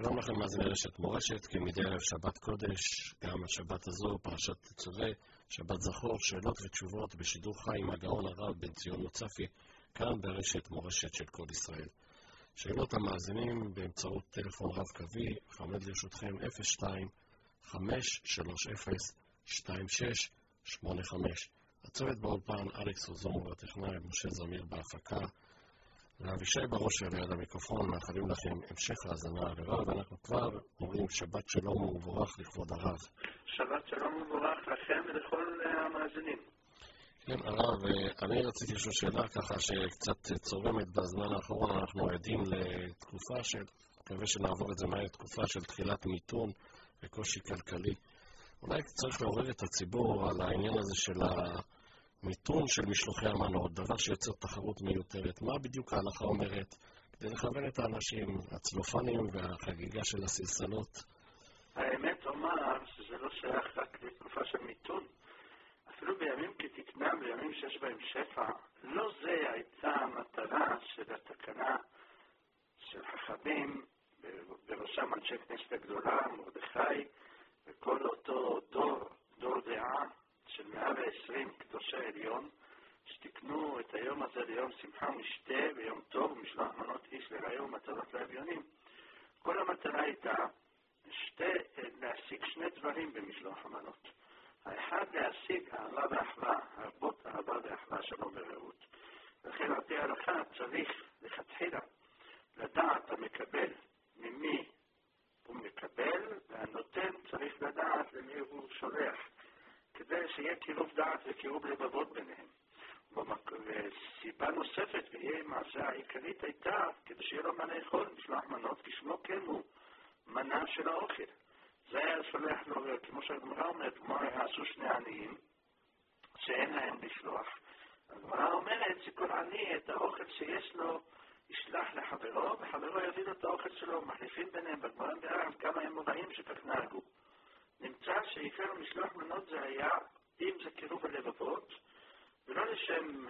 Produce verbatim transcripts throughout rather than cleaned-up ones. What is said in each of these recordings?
שלום לכם מאזיני רשת מורשת, כמדי ערב שבת קודש, גם השבת הזו, פרשת תצווה, שבת זכור, שאלות ותשובות בשידור חי עם הגאון הרב בן ציון מוצפי, כאן ברשת מורשת של כל ישראל. שאלות המאזינים באמצעות טלפון רב קווי, עומד לרשותכם אפס שתיים חמש שלוש אפס שתיים שש שמונה חמש. הצוות באולפן אלכס עוזור והטכנאי משה זמיר בהפקה, ואבישי בראש ליד המיקרופון. מאחלים לכם המשך האזנה לרב, ואנחנו כבר אומרים שבת שלום ומבורך לכבוד הרב. שבת שלום ומבורך לכם ולכל המאזינים. כן, הרב, אני רציתי לשאול שאלה ככה שקצת צורמת בזמן האחרון. אנחנו עדים לתקופה של, מקווה שנעבור את זה מהר, תקופה של תחילת מיתון וקושי כלכלי. אולי צריך לעורר את הציבור על העניין הזה של המיתון של משלוחי המנות, דבר שיוצר תחרות מיותרת. מה בדיוק ההלכה אומרת כדי לכוון את האנשים, הצלופנים והחגיגה של הסלסלות? האמת אומר שזה לא שייך רק לתקופה של מיתון. אפילו בימים כתקנם, בימים שיש בהם שפע, לא זה הייתה המטרה של התקנה של חכמים, בראשם אנשי כנסת הגדולה, מרדכי, וכל אותו דור, דור דעה של מאה ועשרים קדושי עליון, שתקנו את היום הזה ליום שמחה ומשתה ויום טוב ומשלוח מנות איש לרעהו ומתנות לאביונים. כל המטרה הייתה שתי, להשיג שני דברים במשלוח המנות. האחד, להשיג אהבה ואחווה, הרבות אהבה ואחווה שלום ורעות. לכן על פי ההלכה צריך לכתחילה לדעת המקבל ממי הוא מקבל, והנותן צריך לדעת למי הוא שולח, כדי שיהיה קירוב דעת וקירוב לבבות ביניהם. וסיבה נוספת, ויהיה מעשה העיקרית, הייתה כדי שיהיה לו מה לאכול, משלוח מנות, כשמו כן הוא מנה של האוכל. זה היה שולח לו, כמו שהגמרא אומרת, כמו יעשו שני עניים שאין להם לשלוח. הגמרא אומרת שכל עני את האוכל שיש לו ישלח לחברו, וחברו יביא לו את האוכל שלו, מחליפים ביניהם. בגמרא בערב כמה הם מובאים שכך נהגו. נמצא שעיקר משלוח מנות זה היה, אם זה קירוב הלבבות, ולא לשם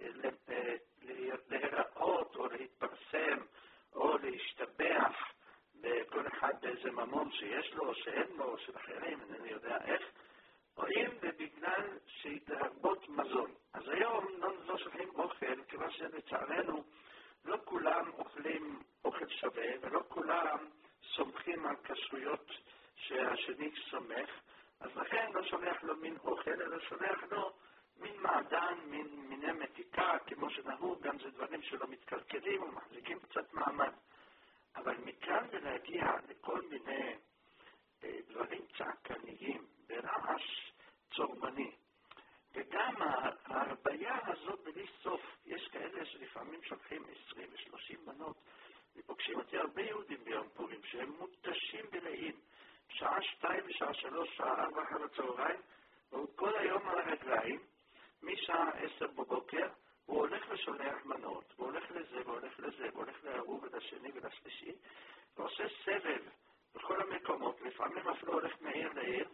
להיראות או להתפרסם או להשתבח בכל אחד באיזה ממון שיש לו או שאין לו או של אחרים, אני יודע איך, או אם בגלל להרבות מזון. אז היום לא, לא שולחים אוכל, כיוון שלצערנו לא כולם אוכלים אוכל שווה, ולא כולם סומכים על כשרויות שהשני סומך, אז לכן לא שולח לו מין אוכל, אלא שולח לו מין מעדן, מין מיני מתיקה, כמו שנהוג, גם זה דברים שלא מתקלקלים ומחזיקים קצת מעמד. אבל מכאן ולהגיע לכל מיני אה, דברים צעקניים, ברעש צורמני, וגם ההרביה הזאת בלי סוף. יש כאלה שלפעמים שולחים עשרים ושלושים מנות, ופוגשים אותי הרבה יהודים ביום פורים שהם מותשים בלעים, שעה שתיים ושעה שלוש, שעה ארבע אחר הצהריים, והוא כל היום על הרגליים, משעה עשר בבוקר, הוא הולך ושולח מנות, הוא הולך לזה והולך לזה, הוא הולך להוא ולשני ולשלישי, ועושה סבב בכל המקומות, לפעמים אפילו הולך מעיר לעיר,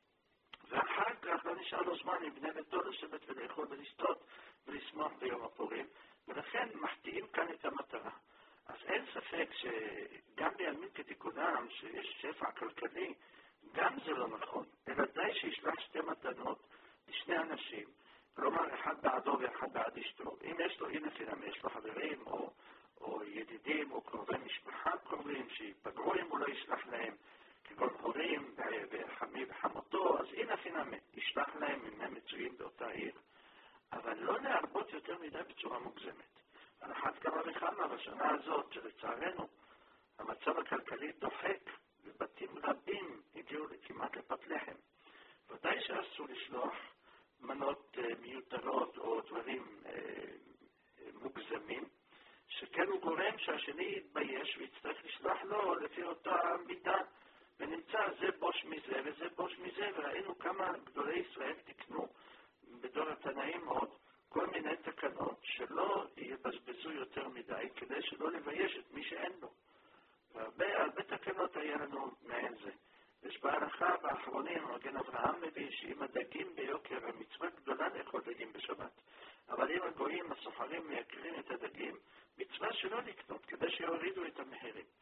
ואחר כך לא נשאר לו זמן עם בני ביתו לשבת ולאכול ולשתות ולשמוח ביום הפורים, ולכן מחטיאים כאן את המטרה. אז אין ספק שגם בימים כתיקונם, שיש שפע כלכלי, גם זה לא נכון, אלא די שישלח שתי מתנות לשני אנשים, כלומר אחד בעדו ואחד בעד אשתו. אם יש לו, הנה פינם, יש לו חברים או, או ידידים או קרובי משפחה קרובים שיפגעו אם הוא לא ישלח להם, כגון הורים וחמי וחמותו, אז הנה פינם, ישלח להם אם הם מצויים באותה עיר. אבל לא להרבות יותר מדי בצורה מוגזמת. על אחת כמה וכמה בשנה הזאת, שלצערנו המצב הכלכלי דוחק, ובתים רבים הגיעו כמעט לפת לחם. ודאי שאסור לשלוח מנות uh, מיותרות או דברים uh, uh, מוגזמים, שכן הוא גורם שהשני יתבייש ויצטרך לשלוח לו לפי אותה מידה, ונמצא זה בוש מזה וזה בוש מזה, וראינו כמה גדולי ישראל תקנו בדור התנאים עוד כל מיני תקנות שלא יבזבזו יותר מדי, כדי שלא לבייש את מי שאין לו. והרבה הרבה תקנות היה לנו מעין זה. יש בהלכה באחרונים, מגן אברהם מביא שאם הדגים ביוקר, המצווה גדולה לאכול דגים בשבת. אבל אם הגויים, הסוחרים מייקרים את הדגים, מצווה שלא לקנות, כדי שיורידו את המחירים.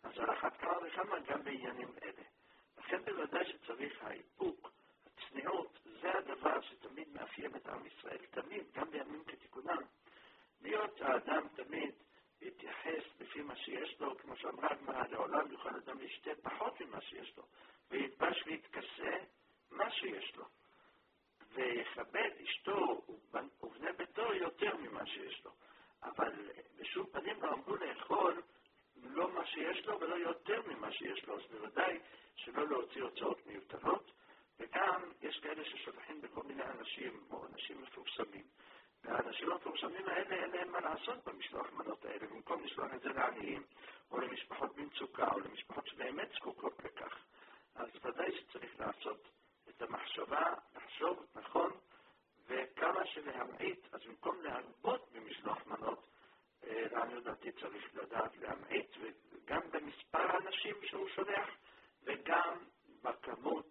אז על אחת כמה וכמה גם בעניינים אלה. לכן בוודאי שצריך האיפוק, הצניעות, זה הדבר שתמיד מאפיין את עם ישראל, תמיד, גם בימים כתיקונם. להיות האדם תמיד יתייחס לפי מה שיש לו, כמו שאמרה הגמרא, לעולם יוכל אדם להשתה פחות ממה שיש לו, ויתבש ויתכסה מה שיש לו, ויכבד אשתו ובני ביתו יותר ממה שיש לו. אבל בשום פנים לא אמרו לאכול לא מה שיש לו ולא יותר ממה שיש לו, אז בוודאי שלא להוציא הוצאות מיותרות. וגם יש כאלה ששולחים בכל מיני אנשים או אנשים מפורסמים, והאנשים המפורסמים האלה אין להם מה לעשות במשלוח מנות האלה, במקום לשלוח את זה לעניים או למשפחות במצוקה או למשפחות שבאמת זקוקות לכך. אז ודאי שצריך לעשות את המחשבה, לחשוב נכון, וכמה שלהמעיט, אז במקום להרבות במשלוח מנות, לעניות דעתי צריך לדעת להמעיט, וגם במספר האנשים שהוא שולח, וגם בכמות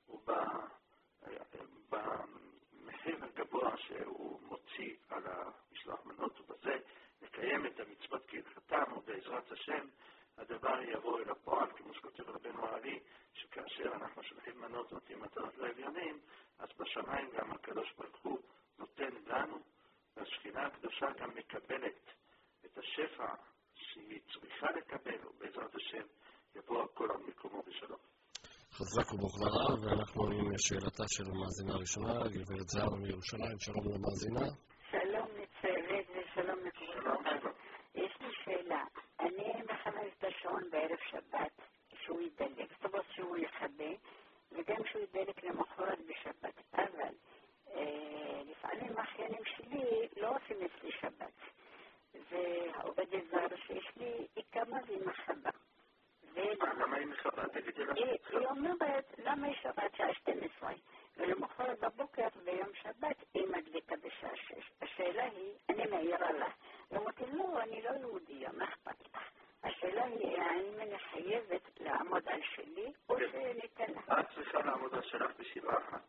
ובמחיר הגבוה שהוא מוציא על המשלוח מנות, ובזה לקיים את המצוות כהלכתן, ובעזרת השם הדבר יבוא אל הפועל, כמו שכותב רבנו העלי, שכאשר אנחנו שולחים מנות נותנים מתנות לאביונים, אז בשמיים גם הקדוש ברוך הוא נותן לנו, והשכינה הקדושה גם מקבלת את השפע שהיא צריכה לקבל, ובעזרת השם יבוא הכל על מקומו בשלום. חזק וברוך לרב, ואנחנו עם שאלתה של המאזינה הראשונה, גברת זהר מירושלים. שלום למאזינה. שלום לצוות ושלום לכולם. יש לי שאלה. אני מחמש את השעון בערב שבת, שהוא ידלק, זאת אומרת שהוא יכבה, וגם שהוא ידלק למחרת בשבת. אבל אה, לפעמים האחיינים שלי לא עושים אצלי שבת. והעובדת זר שיש לי, היא קמה והיא מחבה. למה היא מחבה? תגידי לה שבת. היא אומרת, למה היא שבת שעה שתים עשרה? ולמחרת בבוקר ביום שבת היא מדליקה בשעה שש. השאלה היא, אני מעירה לה. היא אומרת, לא, אני לא יהודיה, מה אכפת לך? השאלה היא, האם אני חייבת לעמוד על שלי, או שניתן לה? את צריכה לעמוד על שלך בשבעה אחת.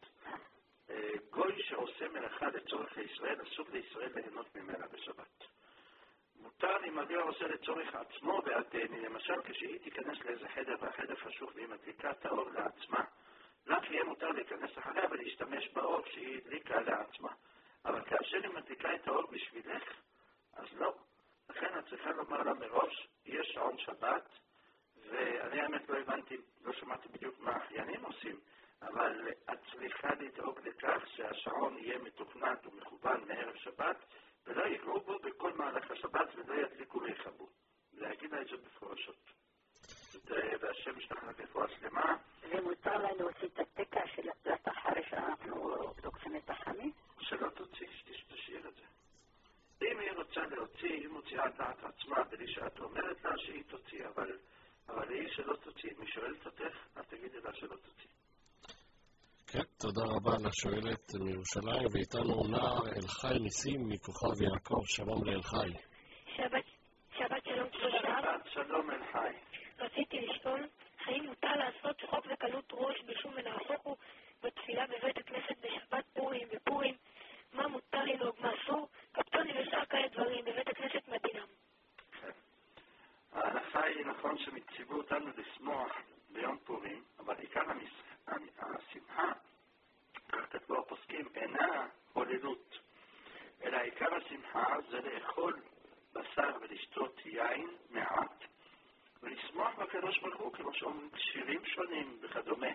גוי שעושה מלאכה לצורך ישראל, אסור לישראל ליהנות ממנה בשבת. מותר אם אביה עושה לצורך עצמו ועתני, למשל כשהיא תיכנס לאיזה חדר והחדר חשוך והיא מדליקה את האור לעצמה, לך יהיה מותר להיכנס אחריה ולהשתמש באור שהיא הדליקה לעצמה. אבל כאשר היא מדליקה את האור בשבילך, אז לא. לכן את צריכה לומר לה מראש, יש שעון שבת, ואני האמת לא הבנתי, לא שמעתי בדיוק מה האחיינים עושים, אבל את צריכה לדאוג לכך שהשעון יהיה מתוכנת ומכוון מערב שבת, ולא יקראו בו בכל מהלך השבת ולא ידליקו ויכבו. להגיד לה את זה בפורשות. והשם ישלח לה רפואה שלמה. ומותר לה להוציא את התקע של הפלט אחרי שאנחנו לוקחים את החמי? שלא תוציא, שתשאיר את זה. אם היא רוצה להוציא, היא מוציאה את דעת עצמה, בלי שאת אומרת לה שהיא תוציא, אבל, אבל היא שלא תוציא. מי שואלת אותך, את תגידי לה שלא תוציא. כן, תודה רבה לשואלת מירושלים, ואיתנו נער אלחי ניסים מכוכב יעקב. שלום לאלחי. שבת, שבת שלום כבוד הרב. שבת שלום אלחי. רציתי לשאול, האם מותר לעשות צחוק וקלות ראש בשום ונהפוך הוא בתפילה בבית הכנסת בשבת פורים ופורים? מה מותר לנהוג, מה אסור? קפטוני ושאר כאלה דברים בבית הכנסת מדינם. כן. ההלכה היא נכון שמציבו אותנו לשמוח ביום פורים, אבל עיקר השמחה, כך כתבו הפוסקים, אינה הוללות, אלא עיקר השמחה זה לאכול בשר ולשתות יין מעט, ולשמוח בקדוש ברוך הוא, כמו שאומרים שירים שונים וכדומה.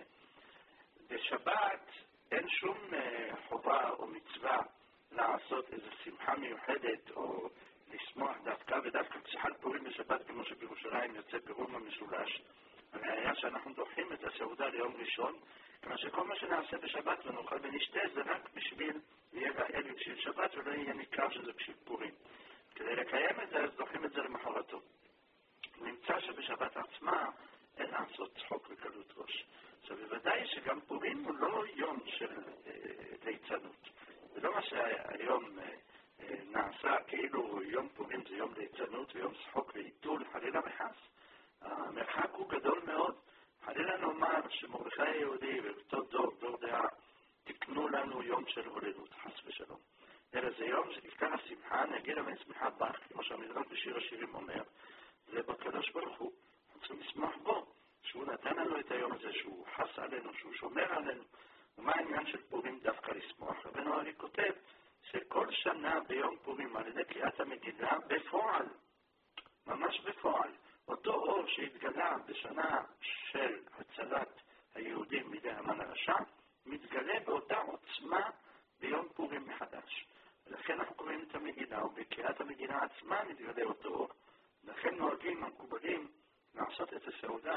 בשבת אין שום חובה או מצווה לעשות איזו שמחה מיוחדת או לשמוח דווקא, ודווקא כשחל פורים בשבת, כמו שבירושלים יוצא פירום המשולש, היה שאנחנו דוחים את הסעודה ליום ראשון, כמה שכל מה שנעשה בשבת ונאכל ונשתה זה רק בשביל יהיה לאל בשביל שבת ולא יהיה ניכר שזה בשביל פורים. כדי לקיים את זה, אז דוחים את זה למחרתו. נמצא שבשבת עצמה אין לעשות צחוק וקלות ראש. עכשיו, בוודאי שגם פורים הוא לא יום של אה, ליצנות. זה לא מה שהיום אה, אה, נעשה כאילו יום פורים זה יום ליצנות ויום צחוק ועיתול, חלילה וחס. המרחק הוא גדול מאוד. חלילה נאמר שמרדכי היהודי ובאותו דור, דור דעה, תקנו לנו יום של הוללות, חס ושלום. אלא זה יום שעיקר השמחה, נגיד למה שמחה בך, כמו שהמדרש בשיר השירים אומר, זה בקדוש ברוך הוא. אנחנו צריכים היום הזה שהוא חס עלינו, שהוא שומר עלינו. ומה העניין של פורים דווקא לשמוח? רבנו הרי כותב שכל שנה ביום פורים על ידי קריאת המגילה בפועל, ממש בפועל, אותו אור שהתגלה בשנה של הצלת היהודים מידי המן הרשע, מתגלה באותה עוצמה ביום פורים מחדש. ולכן אנחנו קוראים את המגילה, ובקריאת המגילה עצמה מתגלה אותו אור. לכן נוהגים המקובלים לעשות את הסעודה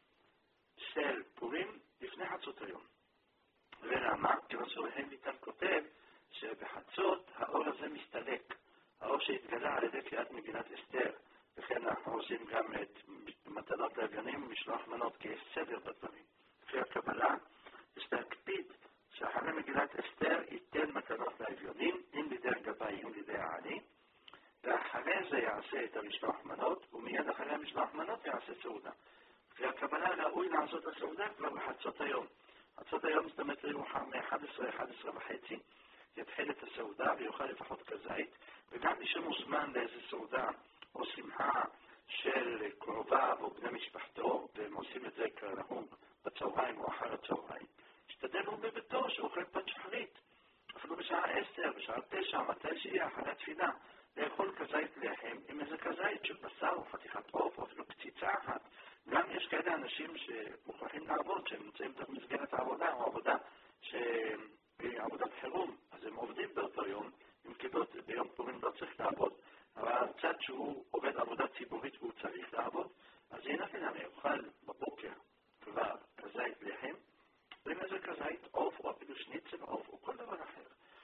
של פורים לפני חצות היום. ולמה? כי רסול הליטל כותב שבחצות האור הזה מסתלק, האור שהתגלה על ידי קריאת מגילת אסתר. וכן אנחנו עושים גם את מתנות לאביונים ומשלוח מנות, כי יש סדר בדברים. לפי הקבלה יש להקפיד שאחרי מגילת אסתר ייתן מתנות לאביונים, אם לידי הגבאי, אם לידי העני, ואחרי זה יעשה את המשלוח מנות, ומיד אחרי המשלוח מנות יעשה סעודה. לפי הקבלה ראוי לעשות הסעודה כבר בחצות היום. חצות היום זאת אומרת יאוחר מ-אחת עשרה, אחת עשרה וחצי, יתחיל את הסעודה ויוכל לפחות כזית, וגם מי שמוזמן לאיזה סעודה או שמחה של קרוביו או בני משפחתו, והם עושים את זה כנהוג בצהריים או אחר הצהריים, השתדלו בביתו שאוכל פת שחרית, אפילו בשעה עשר, בשעה תשע, מתי שיהיה אחרי התפילה, לאכול כזית לחם עם איזה כזית של בשר או חתיכת עוף או אפילו קציצה אחת. גם יש כאלה אנשים שמוכרחים לעבוד, שהם נמצאים תוך מסגרת העבודה או עבודה שהיא עבודת חירום, אז הם עובדים באותו יום, אם כדות ביום פורים לא צריך לעבוד, אבל הצד שהוא עובד עבודה ציבורית והוא צריך לעבוד, אז הנה כנראה יאכל בבוקר כבר כזית לחם, ועם איזה כזית עוף או אפילו שניצל עוף או כל דבר אחר,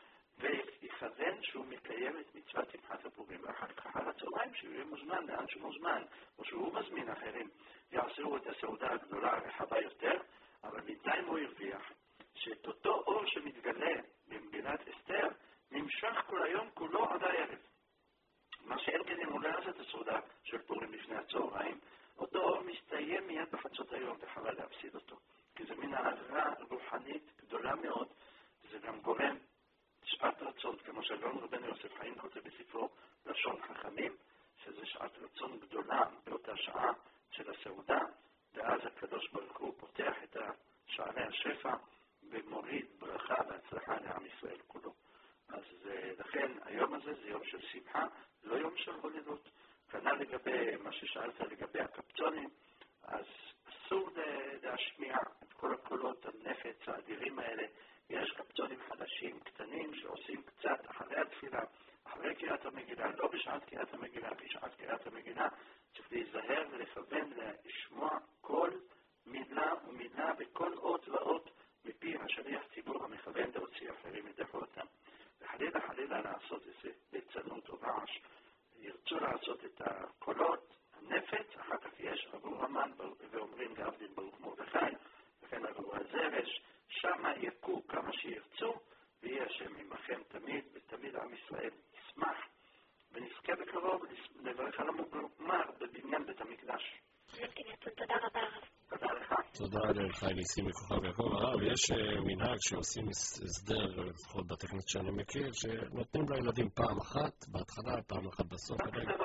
ויכוון שהוא מקיים את מצוות שמחת הפורים, ואחר כך אחר הצהריים שהוא יהיה מוזמן לאן שהוא מוזמן, או שהוא מזמין אחרים, יעשו את הסעודה הגדולה הרחבה יותר, אבל בינתיים הוא הרוויח שאת אותו אור שמתגלה במגילת אסתר נמשך כל היום כולו עד הערב. מה שאין כן אם הוא לא יעשה את הסעודה של פורים לפני הצהריים, אותו אור מסתיים מיד בחצות היום וחבל להפסיד אותו. כי זה מין הערה רוחנית גדולה מאוד, וזה גם גורם שעת רצון, כמו שהגאון רבנו יוסף חיים כותב בספרו לשון חכמים, שזה שעת רצון גדולה באותה שעה של הסעודה, ואז הקדוש ברוך הוא פותח את שערי השפע ומוריד ברכה והצלחה לעם ישראל כולו. אז לכן היום הזה זה יום של שמחה, לא יום של הולדות. כנ"ל לגבי מה ששאלת לגבי הקפצונים, אז אסור להשמיע את כל הקולות הנפץ האדירים האלה. יש קפצונים חדשים, קטנים, שעושים קצת אחרי התפילה, אחרי קריאת המגילה, לא בשעת קריאת המגילה, בשעת קריאת המגילה צריך להיזהר ולכוון לשמוע כל מילה ומילה בכל אות ואות מפי השליח ציבור המכוון להוציא אחרים מדחו אותם. וחלילה חלילה לעשות איזה ליצנות או רעש, ירצו לעשות את הקולות, הנפץ, אחר כך יש עבור המן ואומרים להבדיל ברוך מרדכי, וכן עבור הזרש, שמה יקו כמה שירצו, ויהיה השם עמכם תמיד, ותמיד עם ישראל ישמח, ונזכה בקרוב לברך על המוגמר בבניין בית המקדש. תודה רבה. תודה לך. תודה לחי ניסים מכוכב יעקב הרב. יש מנהג שעושים הסדר, לפחות בטכנית שאני מכיר, שנותנים לילדים פעם אחת בהתחלה, פעם אחת בסוף.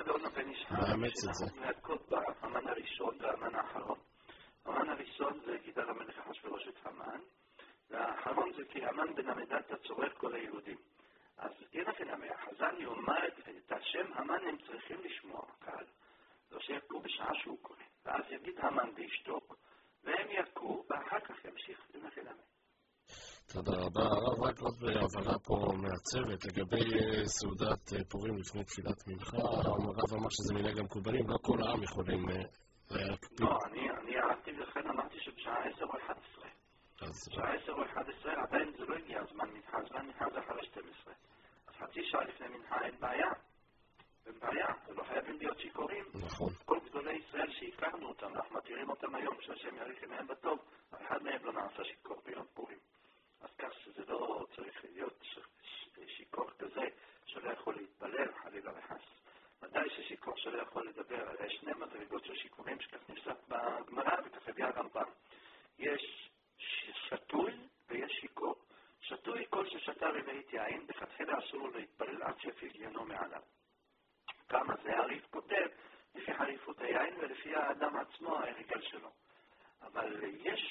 מאמץ את זה. להדקות באמן הראשון והאמן האחרון. האמן הראשון זה גידל המלך אחשוורוש את המן, והאחרון זה כי המן בן המדלתא צורך כל היהודים. אז הנה כנמי, החז"ל יאמר את השם המן הם צריכים לשמוע הקהל, לא שיקו בשעה שהוא קורא, ואז יגיד המן וישתוק, והם יקו, ואחר כך ימשיך לנחלמי. תודה רבה. הרב, רק עוד הבהרה פה מהצוות לגבי סעודת פורים לפני תפילת מנחה. הרב אמר שזה מנהג המקובלים, לא כל העם יכולים להקפיד. לא, אני אהבתי ולכן אמרתי שבשעה עשר או אחת עשרה. בשעה עשר או אחת עשרה עדיין זה לא הגיע זמן מנחה, זמן מנחה זה אחרי שתים עשרה. אז חצי שעה לפני מנחה אין בעיה. אין בעיה, זה לא חייבים להיות שיכורים. נכון. כל גדולי ישראל שהכרנו אותם, אנחנו מכירים אותם היום, שהשם יאריך ימיהם בטוב, אחד מהם לא נעשה שיכור ביום פורים. אז כך שזה לא צריך להיות שיכור כזה שלא יכול להתפלל, חלילה וחס. ודאי ששיכור שלא יכול לדבר, הרי יש שני מדרגות של שיכורים שכך נפסק בגמרא וכך הביא הרמב"ם. יש שתוי ויש שיכור. שתוי כל ששתה רבעית יין, בכתחילה אסור לו להתפלל עד שיפיל גיהנו מעליו. כמה זה הריף כותב, לפי חריפות היין ולפי האדם עצמו, ההרגל שלו. אבל יש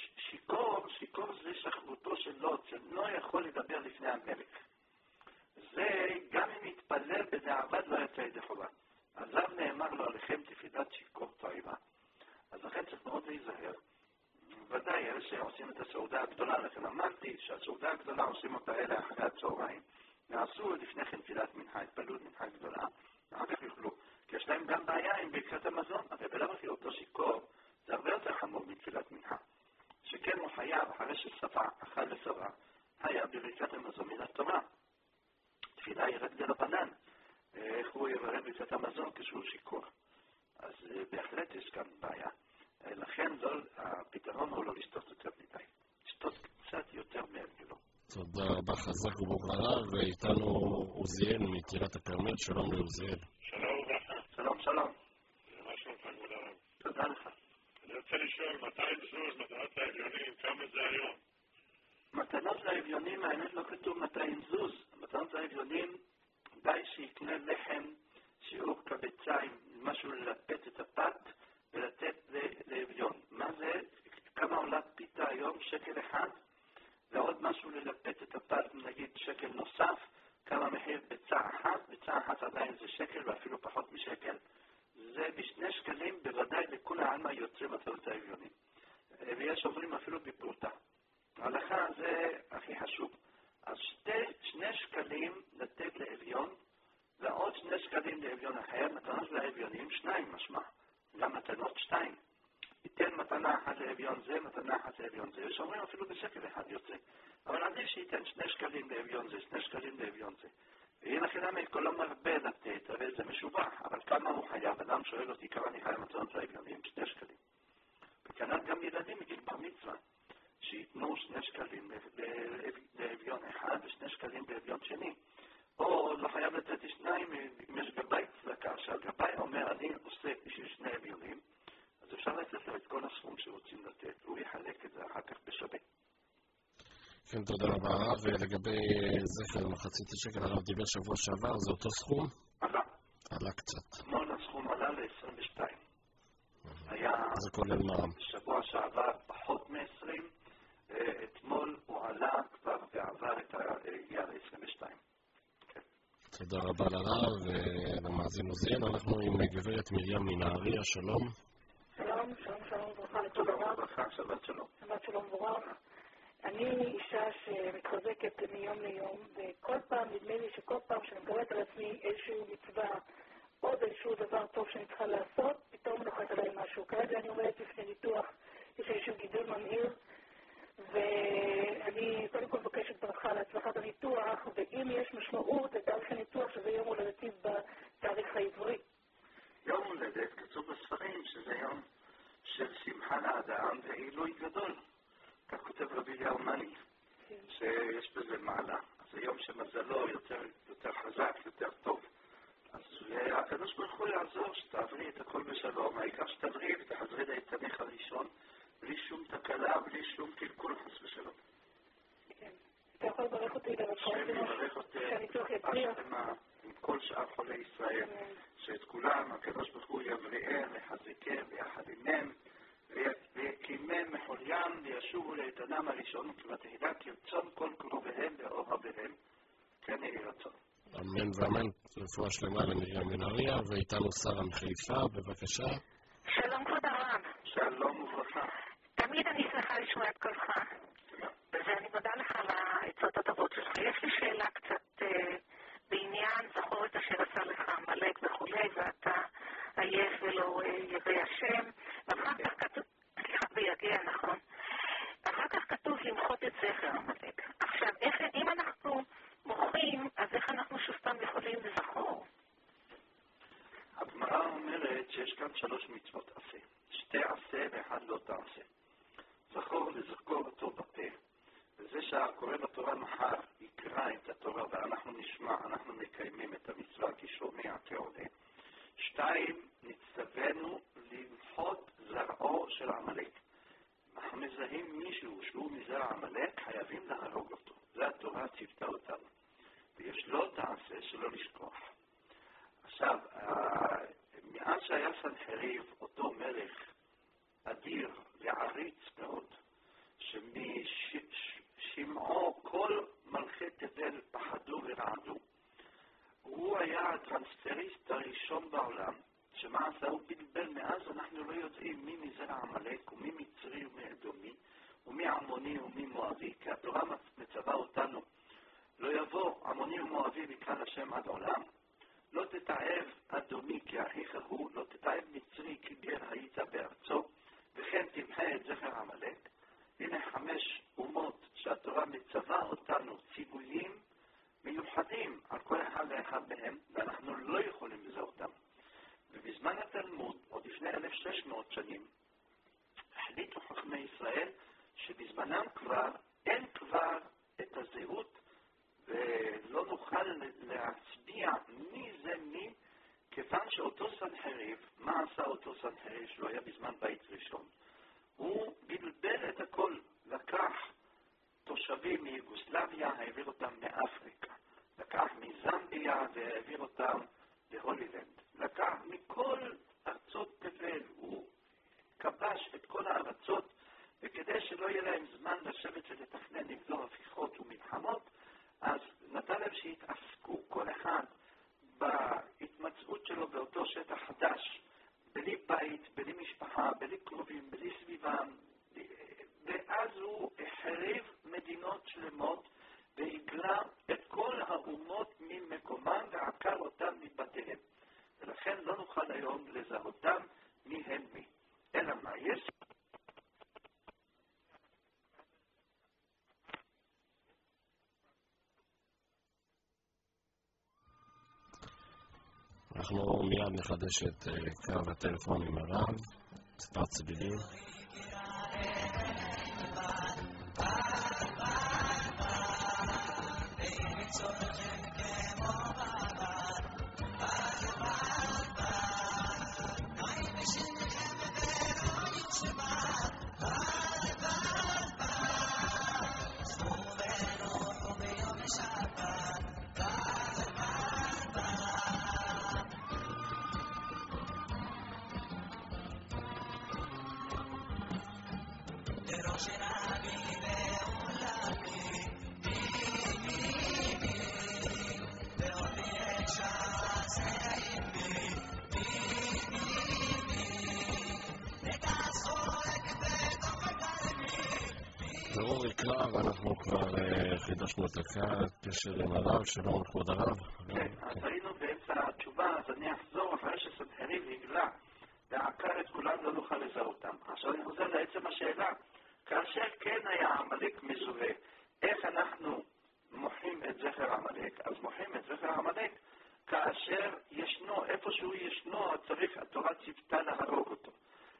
אלה שעושים את הסעודה הגדולה, לכן אמרתי שהסעודה הגדולה עושים אותה אלה אחרי הצהריים. נעשו לפני כן תפילת מנחה, התפללות מנחה גדולה, אחר כך יוכלו. כי יש להם גם בעיה עם ברכת המזון, אבל בלב הכי אותו שיכור, זה הרבה יותר חמור מתפילת מנחה. שכן הוא חייב, אחרי ששבע, אכל ושבע, היה בברכת המזון מן התורה. תפילה ירד דרבנן. איך הוא יברך ברכת המזון כשהוא שיכור? אז בהחלט יש כאן בעיה. לכן הפתרון הוא לא לשתות יותר מדי. לשתות קצת יותר מהרגלו. תודה רבה, חזק וברוך הרב, ואיתנו עוזיאל מטירת הכרמל. שלום לעוזיאל. שלום וברכה. שלום, שלום. מה שלומך כבוד הרב? תודה לך. אני רוצה לשאול, מאתיים זוז, מתנות האביונים, כמה זה היום? מתנות לאביונים, האמת לא כתוב מאתיים זוז. מתנות לאביונים, די שיקנה לחם, שיעור קבציים, משהו ללפת את הפת ולתת לאביון. מה זה? כמה עולה פיתה היום? שקל אחד? ועוד משהו ללפת את הפת, נגיד שקל נוסף, כמה מחיר ביצה אחת, ביצה אחת עדיין זה שקל ואפילו פחות משקל. זה בשני שקלים בוודאי לכול העלמא יוצרים מתנות האביונים. ויש עוברים אפילו בפרוטה. ההלכה זה הכי חשוב. אז שתי, שני שקלים לתת לאביון, ועוד שני שקלים לאביון אחר, מתנות לאביונים, שניים משמע, גם מתנות שתיים. ייתן מתנה אחת לאביון זה, מתנה אחת לאביון זה, שאומרים אפילו בשקל אחד יוצא. אבל עדיף שייתן שני שקלים לאביון זה, שני שקלים לאביון זה. והנה חינמי כל מרבה לתת, הרי זה משובח, אבל כמה הוא חייב? אדם שואל אותי כמה אני חייב מתנות לאביונים, שני שקלים. וכנ"ל גם ילדים מגיל בר מצווה, שיתנו שני שקלים לאביון אחד ושני שקלים לאביון שני. או לא חייב לתת שניים, אם יש גבאי צדקה, שהגבאי אומר אני עושה בשביל שני אביונים, אז אפשר לתת לו את כל הסכום שרוצים לתת, והוא יחלק את זה אחר כך בשווה. כן, תודה רבה. ולגבי זכר מחצית השקל, הרב דיבר שבוע שעבר, זה אותו סכום? עלה. עלה קצת. אתמול הסכום עלה ל-עשרים ושתיים. היה... זה כולל מע"מ. שבוע שעבר פחות מ-עשרים, אתמול הוא עלה כבר ועבר את הגיע ל-עשרים ושתיים. תודה רבה לרב ולמאזין עוזיאל. אנחנו עם גברת מרים מנהריה. שלום. שלום, שלום, שלום, ברכה לכל הרב. ברכה, שבת שלום. שבת שלום מבורך. אני אישה שמתחזקת מיום ליום, וכל פעם נדמה לי שכל פעם שאני מקבלת על עצמי איזשהו מצווה, עוד איזשהו דבר טוב שאני צריכה לעשות, פתאום נוחת עליי משהו. כרגע אני עומדת לפני ניתוח, יש איזשהו גידול ממהיר, ואני קודם כל מבקשת ברכה להצלחת הניתוח, ואם יש משמעות לתאריך הניתוח שזה יום הולדתי בתאריך העברי. יום הולדת כתוב בספרים שזה יום של שמחה לאדם ועילוי גדול. כך כותב רבי אליהו מאני, שיש בזה מעלה. זה יום שמזלו יותר, יותר חזק, יותר טוב. אז הקדוש ברוך הוא יעזור שתעברי את הכל בשלום, העיקר שתעברי ותחזרי לאיתנך הראשון, בלי שום תקלה, בלי שום קלקול חס ושלום. כן. אתה יכול לברך אותי לרפואה שהניתוח יצליח. עם כל שאר חולי ישראל, שאת כולם הקדוש ברוך הוא יבריאם, יחזקם ויחד עמם, ויקימם מחולם וישובו לאיתנם הראשון, ותהילה כרצון כל קרוביהם ואור רביהם. כן יהי רצון. אמן ואמן. רפואה שלמה למרים מנהריה, ואיתנו שרה מחיפה, בבקשה. שלום כבוד הרב. שלום וברכה. תמיד אני שמחה לשמוע את קולך, ואני מודה לך על העצות הטובות שלך. יש לי שאלה קצת אה, בעניין זכור את אשר עשה לך עמלק וכולי, ואתה עייף ולא אה, יבא השם, ואחר כך כתוב, סליחה, ויגיע, נכון. אחר כך כתוב למחות את זכר עמלק. עכשיו, איך, אם אנחנו מוחים, אז איך אנחנו שוב פעם יכולים לזכור? הגמרא אומרת שיש כאן שלוש מצוות עשה. שתי עשה ואחד לא תעשה. זכור לזכור אותו בפה. וזה שהקורא בתורה מחר יקרא את התורה ואנחנו נשמע, אנחנו מקיימים את המצווה כשומע כעולה. שתיים, נצטווינו למחות זרעו של עמלק. אנחנו מזהים מישהו שהוא מזרע עמלק, חייבים להרוג אותו. זה התורה ציוותה אותנו. ויש לא תעשה שלא לשכוח. עכשיו, מאז שהיה סנחריב, אותו מלך אדיר ועריץ מאוד, שמשמעו כל מלכי תבל פחדו ורעדו, הוא היה הטרנספריסט הראשון בעולם, שמה עשה? הוא בלבל. מאז אנחנו לא יודעים מי מזרע עמלק ומי מצרי ומי אדומי ומי עמוני ומי מואבי, כי התורה מצווה אותנו, לא יבוא עמוני ומואבי בקהל השם עד עולם, לא תתעב אדומי כי אחיך הוא, לא תתעב מצרי כי גר היית בארצו, וכן תמחה את זכר עמלק. הנה חמש אומות שהתורה מצווה אותנו, ציוויים מיוחדים על כל אחד ואחד מהם, ואנחנו לא יכולים לזהותם. ובזמן התלמוד, עוד לפני אלף ושש מאות שנים, החליטו חכמי ישראל שבזמנם כבר אין כבר את הזהות, ולא נוכל להצביע מי זה מי, כיוון שאותו סנחריב, מה עשה אותו סנחריב שהוא היה בזמן בית ראשון? הוא בלבל את הכל, לקח תושבים מיוגוסלביה, העביר אותם מאפריקה, לקח מזמביה והעביר אותם להולילנד, לקח מכל ארצות תבל, הוא כבש את כל הארצות, וכדי שלא יהיה להם זמן לשבת ולתכנן נגדו הפיכות ומלחמות, אז נתן להם שהתעסקו כל אחד בהתמצאות שלו באותו שטח חדש, בלי בית, בלי משפחה, בלי קרובים, בלי סביבם, ואז הוא החריב מדינות שלמות והגלה את כל האומות ממקומן ועקר אותם מבתיהם. ולכן לא נוכל היום לזהותם מי הם מי. אלא מה יש? אנחנו מיד נחדש את קו הטלפון עם הרב, מספר צבילים. ברור יקרא, ואנחנו כבר חידשנו את הקשר עם הרב, שלום לכבוד הרב. כן, אז היינו באמצע התשובה, אז אני אחזור אחרי שסנחריב הגלה ועקר את כולם, לא נוכל לזהותם. עכשיו אני חוזר לעצם השאלה, כאשר כן היה עמלק מזוהה, איך אנחנו מוחים את זכר עמלק? אז מוחים את זכר עמלק כאשר ישנו, איפשהו ישנו, צריך, התורה ציוותה להרוג אותו.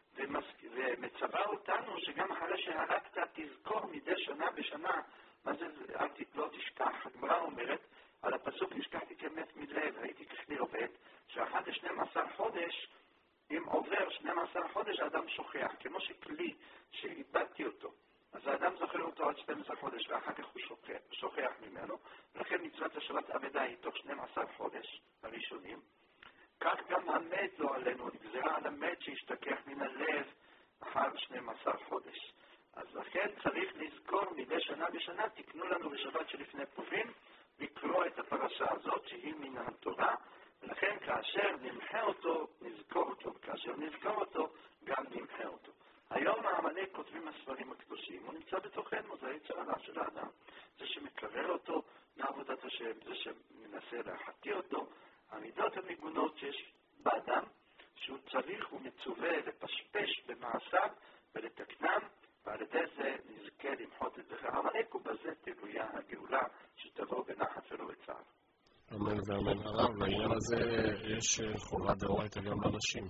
ומצווה אותנו שגם אחרי שהרגת תזכור מדי שנה בשנה, מה זה, לא תשכח. הגמרא אומרת על הפסוק נשכחתי כמת מלב, הייתי ככלי עובד, שאחת ל-שנים עשר חודש, אם עובר שנים עשר חודש האדם שוכח, כמו שכלי שאיבדתי אותו, אז האדם זוכר אותו עד שנים עשר חודש ואחר כך הוא שוכח, שוכח ממנו, ולכן מצוות השבת אבדה היא תוך שנים עשר חודש הראשונים. כך גם המת לא עלינו, נגזרה על המת שהשתכח מן הלב אחר שנים עשר חודש. אז לכן צריך לזכור מדי שנה בשנה, תקנו לנו בשבת שלפני פורים, לקרוא את הפרשה הזאת שהיא מן התורה, ולכן כאשר נמחה אותו, נזכור אותו, וכאשר נזכור אותו, גם נמחה אותו. היום העמלק כותבים הספרים הקדושים, הוא נמצא בתוכנו, זה היצר הרע של האדם. זה שמקרר אותו מעבודת השם, זה שמנסה להחטיא אותו, המידות המגונות שיש באדם, שהוא צריך ומצווה לפשפש במעשיו ולתקנם, ועל ידי זה נזכה למחות את זכר עמלק, ובזה תלויה הגאולה שתבוא בנחת ולא בצער. אמן ואמן. הרב, לעניין הזה יש חובה דאורייתא גם לנשים.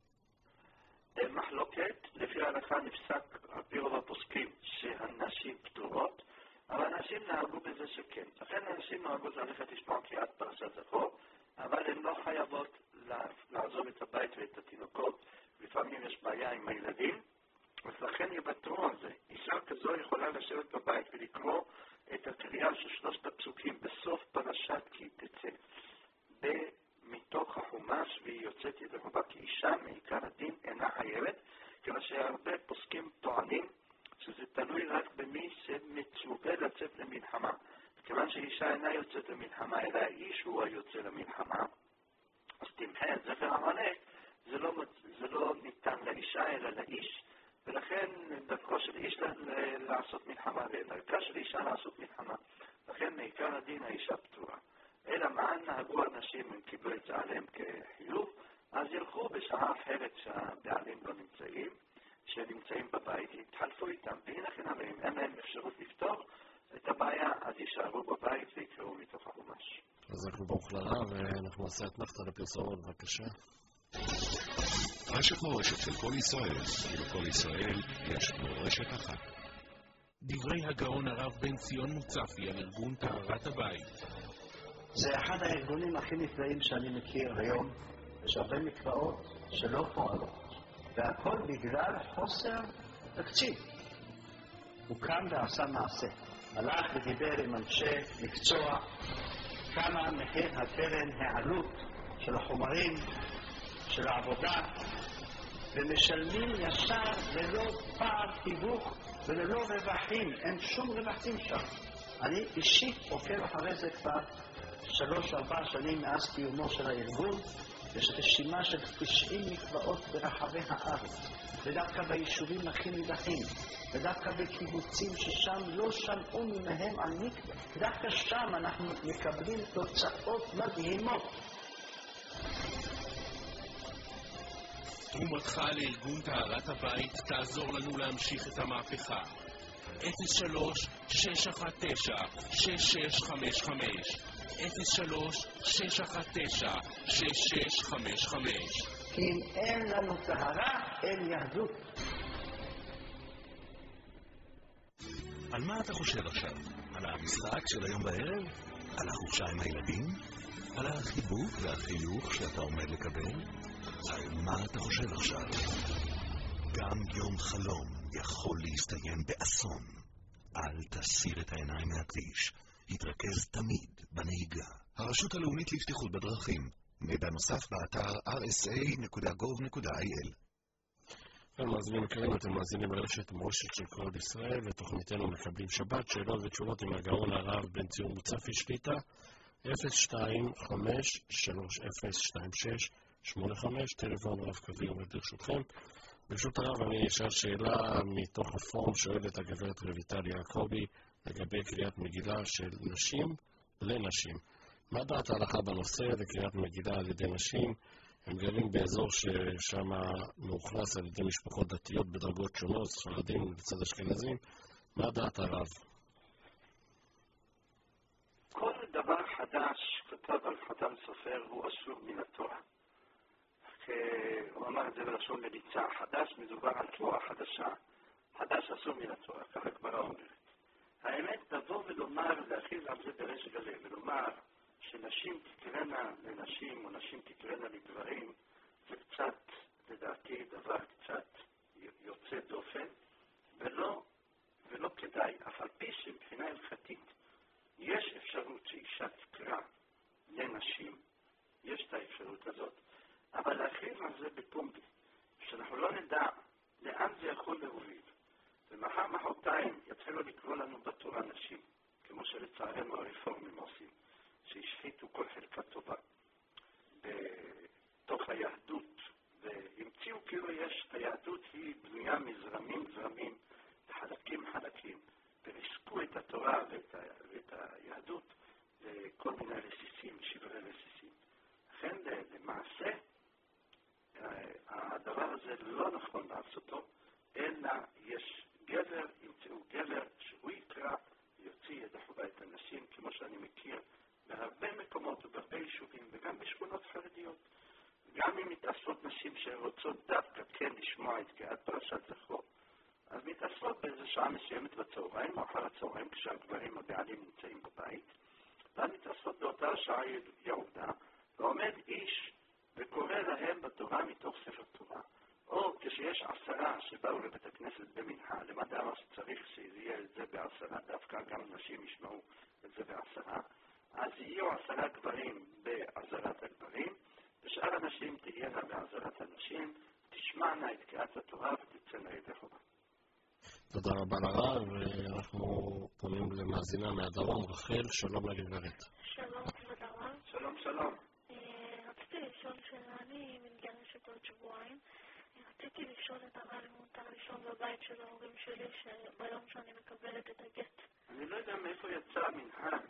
מחלוקת, לפי ההלכה נפסק על פי רוב הפוסקים שהנשים פטורות, אבל הנשים נהגו בזה שכן. לכן הנשים נהגו ללכת לשמוע קריאת פרשת זכור, אבל הן לא חייבות לעזוב את הבית ואת התינוקות, לפעמים יש בעיה עם הילדים, אז לכן יוותרו על זה. אישה כזו יכולה לשבת בבית ולקרוא את הקריאה של שלושת הפסוקים בסוף פרשת כי תצא. מתוך החומש והיא יוצאת ידי חובה כי אישה מעיקר הדין אינה חייבת, כיוון שהרבה פוסקים טוענים שזה תלוי רק במי שמצווה לצאת למלחמה. כיוון שאישה אינה יוצאת למלחמה, אלא האיש הוא היוצא למלחמה, אז תמחה את זכר עמלק, זה לא, זה לא ניתן לאישה אלא לאיש, ולכן דרכו של איש לעשות שנמצאים בבית יתחלפו איתם, והנה חינם, אם אין להם אפשרות לפתור את הבעיה, אז יישארו בבית ויקראו מתוך החומש. אז אנחנו ברוך לרב, ואנחנו נעשה את נחת לפרסומות, בבקשה. רשת מורשת של כל ישראל, ולכל ישראל יש מורשת אחת. דברי הגאון הרב בן ציון מוצפי על ארגון טהרת הבית. זה אחד הארגונים הכי נפלאים שאני מכיר היום. יש הרבה מקוואות שלא פועלות, והכל בגלל חוסר תקציב. הוא קם ועשה מעשה. הלך ודיבר עם אנשי מקצוע כמה מחיר הקרן העלות של החומרים, של העבודה, ומשלמים ישר ללא פער תיווך וללא רווחים, אין שום רווחים שם. אני אישית עוקב אחרי זה כבר שלוש ארבע שנים מאז קיומו של הארגון. יש רשימה של תשעים מקוואות ברחבי הארץ, ודווקא ביישובים הכי נידחים, ודווקא בקיבוצים ששם לא שמעו מהם על מקווה. דווקא שם אנחנו מקבלים תוצאות מדהימות. תרומתך לארגון טהרת הבית תעזור לנו להמשיך את המהפכה. אפס שלוש שש אחת תשע שש שש חמש חמש אפס שלוש שש אחת תשע שש שש חמש חמש. כי אם אין לנו טהרה, אין יהדות. על מה אתה חושב עכשיו? על המשחק של היום בערב? על החופשה עם הילדים? על החיבוק והחיוך שאתה עומד לקבל? על מה אתה חושב עכשיו? גם יום חלום יכול להסתיים באסון. אל תסיר את העיניים מהכביש. התרכז תמיד בנהיגה. הרשות הלאומית לבטיחות בדרכים. מידע נוסף באתר אר אס איי נקודה גוב נקודה איי אל. מאזינים יקרים, אתם מאזינים לרשת מורשת של כל ישראל, ותוכניתנו מקבלים שבת, שאלות ותשובות עם הגאון הרב בן ציון מוצפי, שליטה אפס שתיים חמש שלוש אפס שתיים שש שמונה חמש, טלפון רב קווי עומד לרשותכם. ברשות הרב, אני אשאל שאלה מתוך הפורום. שואלת הגברת רויטל יעקבי לגבי קריאת מגילה של נשים לנשים. מה דעת ההלכה בנושא לקריאת מגילה על ידי נשים? הם גרים באזור ששם מאוכלס על ידי משפחות דתיות בדרגות שונות, ספרדים לצד אשכנזים. מה דעת הרב? כל דבר חדש, כתב על חתם סופר, הוא אסור מן התורה. הוא אמר את זה בלשון מליצה. חדש מדובר על תורה חדשה. חדש אסור מן התורה, כך הגמרא אומרת. האמת, לבוא ולומר, להכיל על זה בריש גלי, ולומר שנשים תקרנה לנשים או נשים תקרנה לגברים, זה קצת, לדעתי, דבר קצת יוצא דופן, ולא, ולא כדאי. אף על פי שמבחינה הלכתית יש אפשרות שאישה תקרא לנשים, יש את האפשרות הזאת, אבל להכיל על זה בפומבי, שאנחנו לא נדע לאן זה יכול להוביל. ומחר מחרתיים יתחילו לקרוא לנו בתורה נשים, כמו שלצערנו הרפורמים עושים, שהשחיתו כל חלקה טובה בתוך היהדות, והמציאו כאילו יש, היהדות היא בנויה מזרמים זרמים, בחלקים חלקים, וריסקו את התורה ואת, ה, ואת היהדות לכל מיני רסיסים, שברי רסיסים. לכן למעשה הדבר הזה לא נכון לעשותו, אלא יש גבר, ימצאו גבר שהוא יקרא, יוציא את החובה את הנשים, כמו שאני מכיר בהרבה מקומות ובהרבה יישובים וגם בשכונות חרדיות. גם אם מתאספות נשים שרוצות דווקא כן לשמוע את קריאת פרשת זכור, אז מתאספות באיזו שעה מסוימת בצהריים או אחר הצהריים, כשהגברים הבעלים נמצאים בבית, ואז מתאספות באותה שעה יהודה, ועומד איש וקורא להם בתורה מתוך ספר תורה. או כשיש עשרה שבאו לבית הכנסת במנחה, למדע שצריך שיהיה את זה בעשרה, דווקא גם נשים ישמעו את זה בעשרה, אז יהיו עשרה גברים בעזרת הגברים, ושאר הנשים תהיינה בעזרת הנשים, תשמענה את קריאת התורה ותצאנה ידי חובה. תודה רבה לרב, ואנחנו פונים למאזינה מהדרום, רחל, שלום לגברת. שלום כבוד הרב. שלום שלום. רציתי לשאול שאלה, אני מתגרשת עוד שבועיים. רציתי לשאול את הרב אם מותר לישון בבית של ההורים שלי ביום שאני מקבלת את הגט. אני לא יודע מאיפה יצא המנהג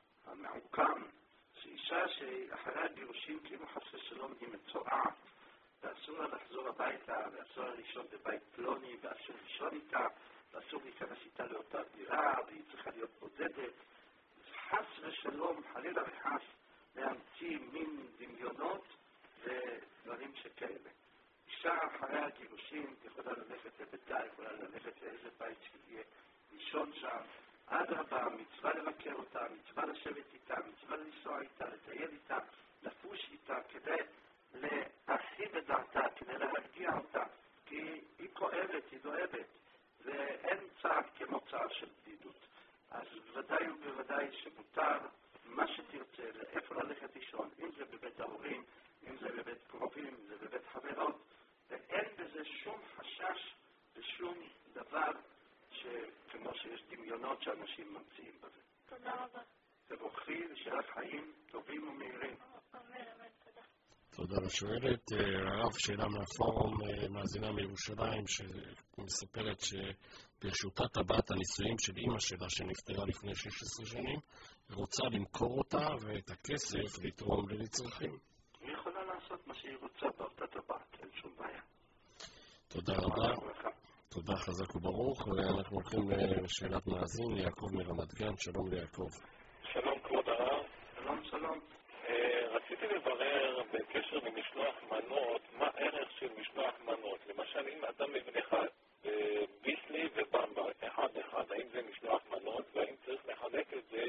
המעוקם, שאישה שאחרי הגירושים כאילו חס ושלום היא מצורעת ואסור לה לחזור הביתה, ואסור לה לישון בבית פלוני, ואסור לישון איתה, ואסור להיכנס איתה לאותה דירה, והיא צריכה להיות בודדת. חס ושלום, חלילה וחס, להמציא מין דמיונות ודברים שכאלה. אישה אחרי הגירושים יכולה ללכת לביתה, יכולה ללכת לאיזה בית שיהיה לישון שם. אדרבה, מצווה לבקר אותה, מצווה לשבת איתה, מצווה לנסוע איתה, לטייל איתה, לפוש איתה, כדי להרחיב את דעתה, כדי להרגיע אותה, כי היא כואבת, היא דואבת, ואין צער כמו צער של בדידות. אז בוודאי ובוודאי שמותר מה שתרצה, לאיפה ללכת לישון, אם זה בבית ההורים, אם זה בבית קרובים, אם זה בבית חברות, ואין בזה שום חשש ושום דבר שכמו שיש דמיונות שאנשים ממציאים בזה. תודה רבה. תבורכי ושיהיה חיים טובים ומהירים. אמן, אמן, תודה. תודה לשואלת. הרב, שאלה מהפורום, מאזינה מירושלים, שמספרת שברשותה טבעת הנישואים של אמא שלה שנפטרה לפני שש עשרה שנים, רוצה למכור אותה ואת הכסף לתרום לנצרכים. היא יכולה לעשות מה שהיא רוצה באותה טבעת, אין שום בעיה. תודה רבה. תודה חזק וברוך, ואנחנו הולכים לשאלת מאזין, יעקב מרמת גן. שלום ליעקב. שלום כבוד הרב. שלום, שלום. רציתי לברר בקשר למשלוח מנות, מה הערך של משלוח מנות. למשל, אם אדם מבנה אחד, ביסלי ובמבה, אחד אחד, האם זה משלוח מנות, והאם צריך לחלק את זה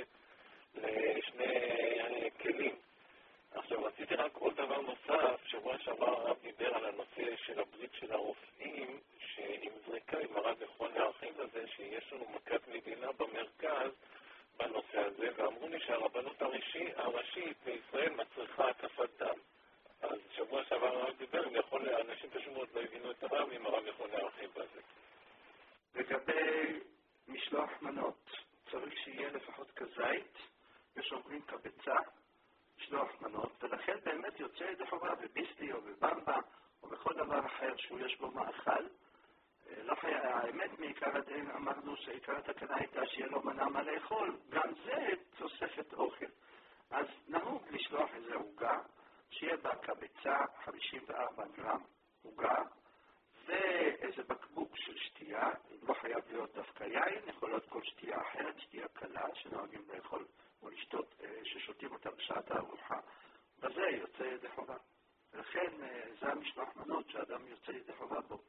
לשני כלים. עכשיו, רציתי רק עוד דבר נוסף, שבוע שעבר הרב דיבר על הנושא של הברית של הרופאים, שעם זריקה, עם הרב יכול להרחיב לזה, שיש לנו מכת מדינה במרכז בנושא הזה, ואמרו לי שהרבנות הראשית בישראל מצריכה הקפת דם. אז שבוע שעבר הרב דיבר, אם יכול, אנשים פשוט מאוד לא הבינו את הרב, אם הרב יכול להרחיב בזה. לגבי משלוח מנות, צריך שיהיה לפחות כזית, יש אומרים כביצה, משלוח מנות, ולכן באמת יוצא ידי חובה בביסלי או בבמבה או בכל דבר אחר שהוא יש בו מאכל. לא חיה, האמת מעיקר הדין אמרנו שעיקר התקנה הייתה שיהיה לו מנה מה לאכול, גם זה תוספת אוכל. אז נהוג לשלוח איזה עוגה, שיהיה בה כביצה חמישים וארבעה גרם עוגה, ואיזה בקבוק של שתייה, לא חייב להיות דווקא יין, יכול להיות כל שתייה אחרת, שתייה קלה, שנוהגים לאכול או לשתות, ששותים אותה בשעת הארוחה. בזה יוצא ידי חובה. ולכן זה המשלוח מנות שאדם יוצא ידי חובה בו.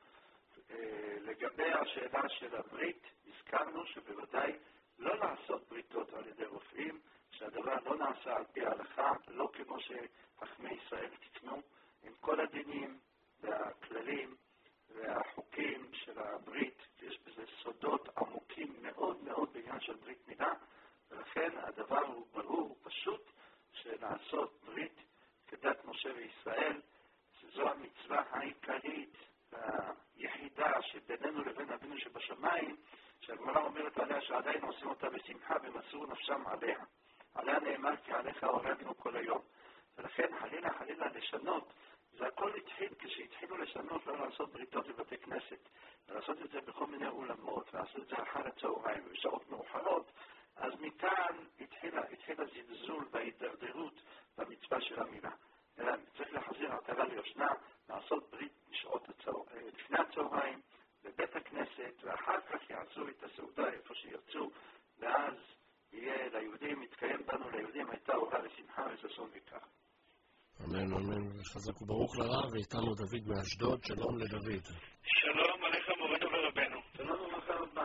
לגבי השאלה של הברית, הזכרנו שבוודאי לא לעשות בריתות על ידי רופאים, שהדבר לא נעשה על פי ההלכה, לא כמו שחכמי ישראל תתנו, עם כל הדינים והכללים והחוקים של הברית, יש בזה סודות עמוקים מאוד מאוד בעניין של ברית מילה, ולכן הדבר הוא ברור, פשוט, שנעשות ברית כדת משה וישראל, שזו המצווה העיקרית והיחידה שבינינו לבין אבינו שבשמיים, שהגמרא אומרת עליה שעדיין עושים אותה בשמחה ומסרו נפשם עליה. עליה נאמר כי עליך הורגנו כל היום. ולכן חלילה חלילה לשנות, זה הכל התחיל כשהתחילו לשנות, לא לעשות בריתות בבתי כנסת, ולעשות את זה בכל מיני אולמות, ולעשות את זה אחר הצהריים ובשעות מאוחרות, אז מכאן התחילה, התחילה זלזול בהידרדרות במצווה של המילה. אלא צריך להחזיר עטרה ליושנה, לעשות ברית בשעות הצהר... לפני הצהריים, בבית הכנסת, ואחר כך יעשו את הסעודה איפה שירצו, ואז יהיה ליהודים, יתקיים בנו ליהודים, הייתה אורה לשמחה וששון וכך. אמן, אמן, וחזק וברוך לרב, ואיתנו דוד מאשדוד. שלום לדוד. שלום עליך מורנו ורבנו. שלום ומחר רבה.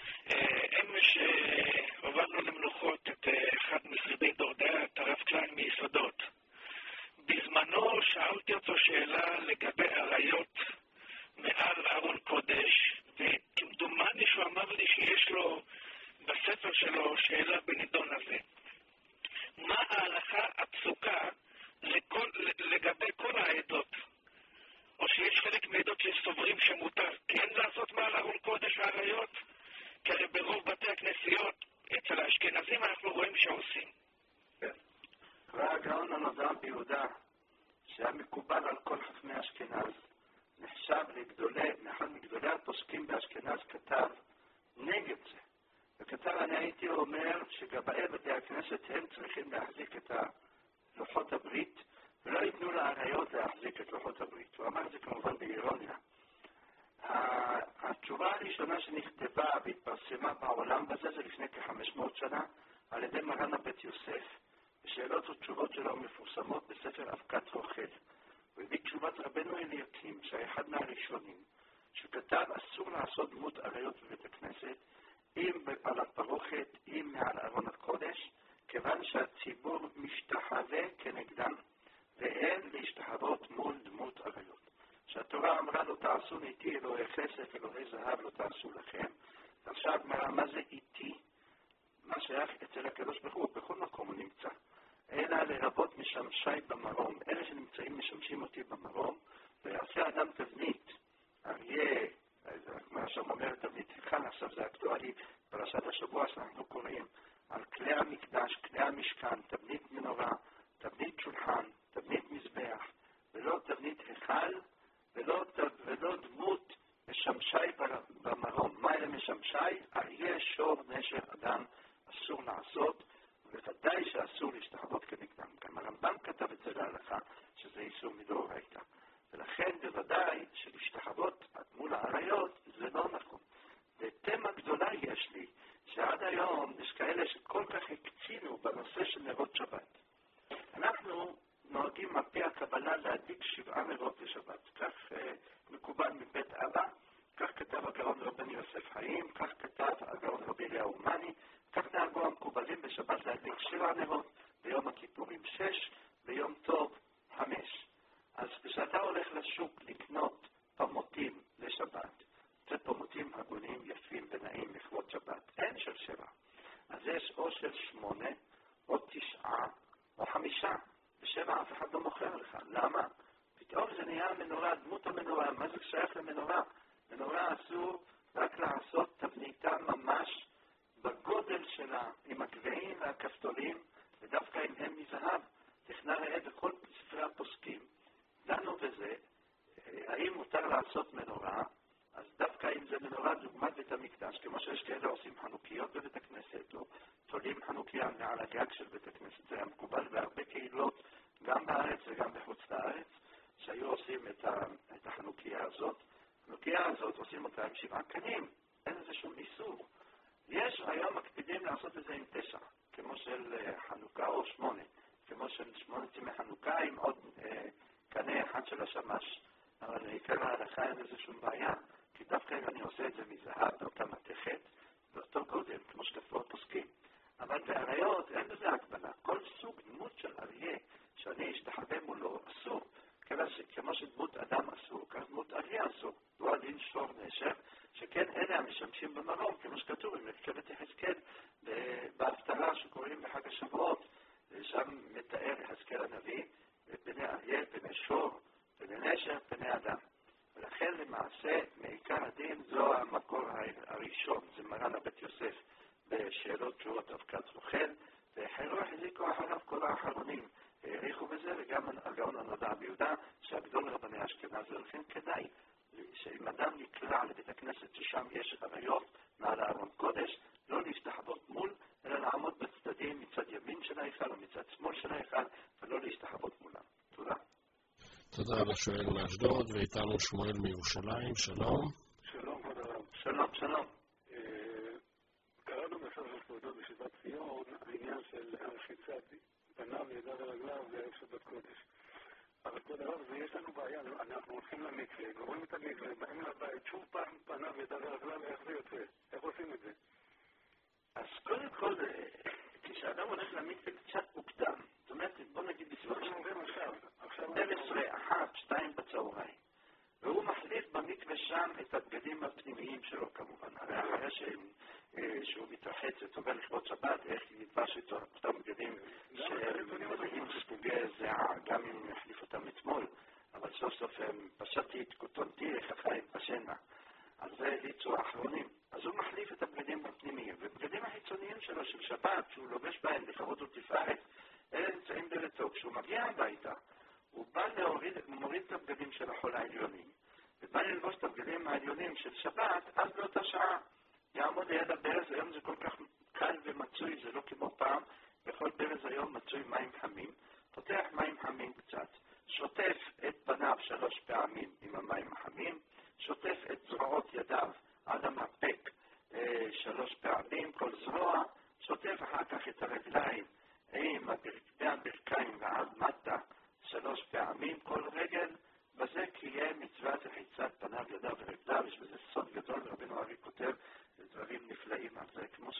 אמש הובלנו למנוחות את אחד משרידי דורדעת, הרב קליין מיסודות. בזמנו שאלתי אותו שאלה לגבי עריות מעל ארון קודש, וכמדומני שהוא אמר לי שיש לו בספר שלו שאלה בנידון הזה. מה ההלכה הפסוקה לכל, לגבי כל העדות? או שיש חלק מעדות שסוברים שמותר כן לעשות מעל ארון קודש ועריות? כי הרי ברוב בתי הכנסיות אצל האשכנזים אנחנו רואים שעושים. כן. והגאון הנודע ביהודה, שהיה מקובל על כל חכמי אשכנז, נחשב לגדולי, מאחד מגדולי הפוסקים באשכנז, כתב נגד זה. וכתב, אני הייתי אומר שגבאי בתי הכנסת הם צריכים להחזיק את לוחות הברית, ולא ייתנו לעריות להחזיק את לוחות הברית. הוא אמר, התשובה הראשונה שנכתבה והתפרסמה בעולם בזה זה לפני כ-חמש מאות שנה על ידי מרן הבית יוסף, ושאלות ותשובות שלו מפורסמות בספר אבקת רוכל. הוא הביא תשובת רבנו אליקים, שהיה אחד מהראשונים, שכתב אסור לעשות דמות עריות בבית הכנסת, אם על הפרוכת, אם מעל ארון הקודש, כיוון שהציבור משתחווה כנגדם, ואין להשתחוות מול דמות עריות. שהתורה אמרה לו תעשו איתי אלוהי חסד, אלוהי זהב לא תעשו לכם. עכשיו מה זה איתי? מה שייך אצל הקדוש ברוך הוא, בכל מקום הוא נמצא. אלא לרבות משמשי במרום, אלה שנמצאים משמשים אותי במרום, ויעשה אדם תבנית, אריה, מה שם אומר תבנית היכל, עכשיו זה אקטואלי, פרשת השבוע שאנחנו קוראים, על כלי המקדש, כלי המשכן, תבנית מנורה, תבנית שולחן, תבנית מזבח, ולא תבנית היכל, ולא, ולא דמות משמשי במרום. מה אלה משמשי? אריה, שור, נשר, אדם, אסור לעשות, ובוודאי שאסור להשתחוות כנגדם. גם הרמב"ם כתב את זה להלכה, שזה איסור מדאורייתא. ולכן בוודאי שלהשתחוות מול העריות זה לא נכון. ותמה גדולה יש לי, שעד היום יש כאלה שכל כך הקצינו בנושא של נרות שבת. אנחנו נוהגים על פי הקבלה להדליק שבעה נרות לשבת. כך אה, מקובל מבית אבא, כך כתב הגאון רבני יוסף חיים, כך כתב הגאון רבי אליהו מאני, כך נהגו המקובלים בשבת להדליק שבעה נרות, ביום הכיפורים שש, ביום טוב חמש. אז כשאתה הולך לשוק לקנות פמוטים לשבת, זה פמוטים הגונים יפים ונעים לכבוד שבת, אין של שבע. אז יש או של שמונה, או תשעה, או חמישה. בשבע אף אחד לא מוכר לך. למה? פתאום זה נהיה מנורה, דמות המנורה. מה זה שייך למנורה? מנורה אסור רק לעשות תבניתה ממש בגודל שלה, עם הגבהים והכפתולים, ודווקא אם הם מזהב. תכנה ראה בכל ספרי הפוסקים. דנו בזה, האם מותר לעשות מנורה, אז דווקא אם זה מנורה דוגמת בית המקדש, כמו שיש כאלה עושים חנוכיות בבית הכנסת, או תולים חנוכיה מעל הגג של בית הכנסת, זה היה מקובל בהרבה קהילות, גם בארץ וגם בחוץ לארץ, שהיו עושים את, ה, את החנוכיה הזאת. החנוכיה הזאת עושים אותה עם שבעה קנים, אין איזה שום איסור. יש היום מקפידים לעשות את זה עם תשע, כמו של חנוכה או שמונה, כמו של שמונה צמי חנוכה עם עוד אה, קנה אחד של השמש. אבל עיקר ההלכה אין איזה שום בעיה, כי דווקא אם אני עושה את זה מזהב, באותה מתכת, באותו גודל, כמו שכתבו פוסקים. אבל בעריות אין בזה הגבלה. כל סוג דמות של אריה שאני אשתחווה מולו אסור, כמו שדמות אדם אסור, כך דמות אריה אסור. הוא הדין שור נשר, שכן אלה המשמשים במרום, כמו שכתוב במרכבת יחזקאל, בהפטרה שקוראים בחג השבועות, שם מתאר יחזקאל הנביא, פני אריה, פני שור, פני נשר, פני אדם. ולכן למעשה, מעיקר הדין, זו המקור הראשון, זה מרן הבית יוסף, בשאלות תשובות אבקת רוכל, והחלו החזיקו אחריו כל האחרונים, העריכו בזה, וגם הגאון הנודע ביהודה, שהגדול רבני אשכנז, ולכן כדאי, שאם אדם נקרא לבית הכנסת ששם יש עריות מעל הארון קודש, לא להשתחוות מול, אלא לעמוד בצדדים מצד ימין של ההיכל או מצד שמאל של ההיכל, ולא להשתחוות מולם. תודה. תודה לשואל מאשדוד, ואיתנו שמואל מירושלים, שלום. שלום, כבוד הרב. שלום, שלום. קראנו בספר כבודו בשיבת ציון, העניין של הרחיצת פניו, ידיו ורגליו בערב שבת קודש. אבל כבוד הרב, יש לנו בעיה, אנחנו הולכים למקווה, גורמים את המקווה, באים לבית, שוב פעם פניו, ידיו ורגליו, איך זה יוצא? איך עושים את זה? אז קודם כל, כשאדם הולך למקווה קצת מוקדם, זאת אומרת, בוא נגיד בסביבות שתים עשרה, אחת, שתיים בצהריים, והוא מחליף במקווה שם את הבגדים הפנימיים שלו כמובן, הרי אחרי שהוא מתרחץ וטובל לכבוד שבת, איך נתבש את אותם בגדים שמלאים ספוגי זהה, גם אם יחליף אותם אתמול, אבל סוף סוף הם פשטית, קוטונתי, איך הם פשנה. אז זה ליצו האחרונים. אז הוא מחליף את הבגדים הפנימיים, ובגדים החיצוניים שלו של שבת, שהוא לובש בהם לכבוד ותפארת, אלה נמצאים בביתו. כשהוא מגיע הביתה, הוא בא להוריד, מוריד את הבגדים של החול העליונים, ובא ללבוש את הבגדים העליונים של שבת, אז באותה שעה יעמוד ליד הברז. היום זה כל כך קל ומצוי, זה לא כמו פעם, בכל ברז היום מצוי מים חמים, פותח מים חמים קצת, שוטף את פניו שלוש פעמים עם המים החמים, שוטף את זרועות ידיו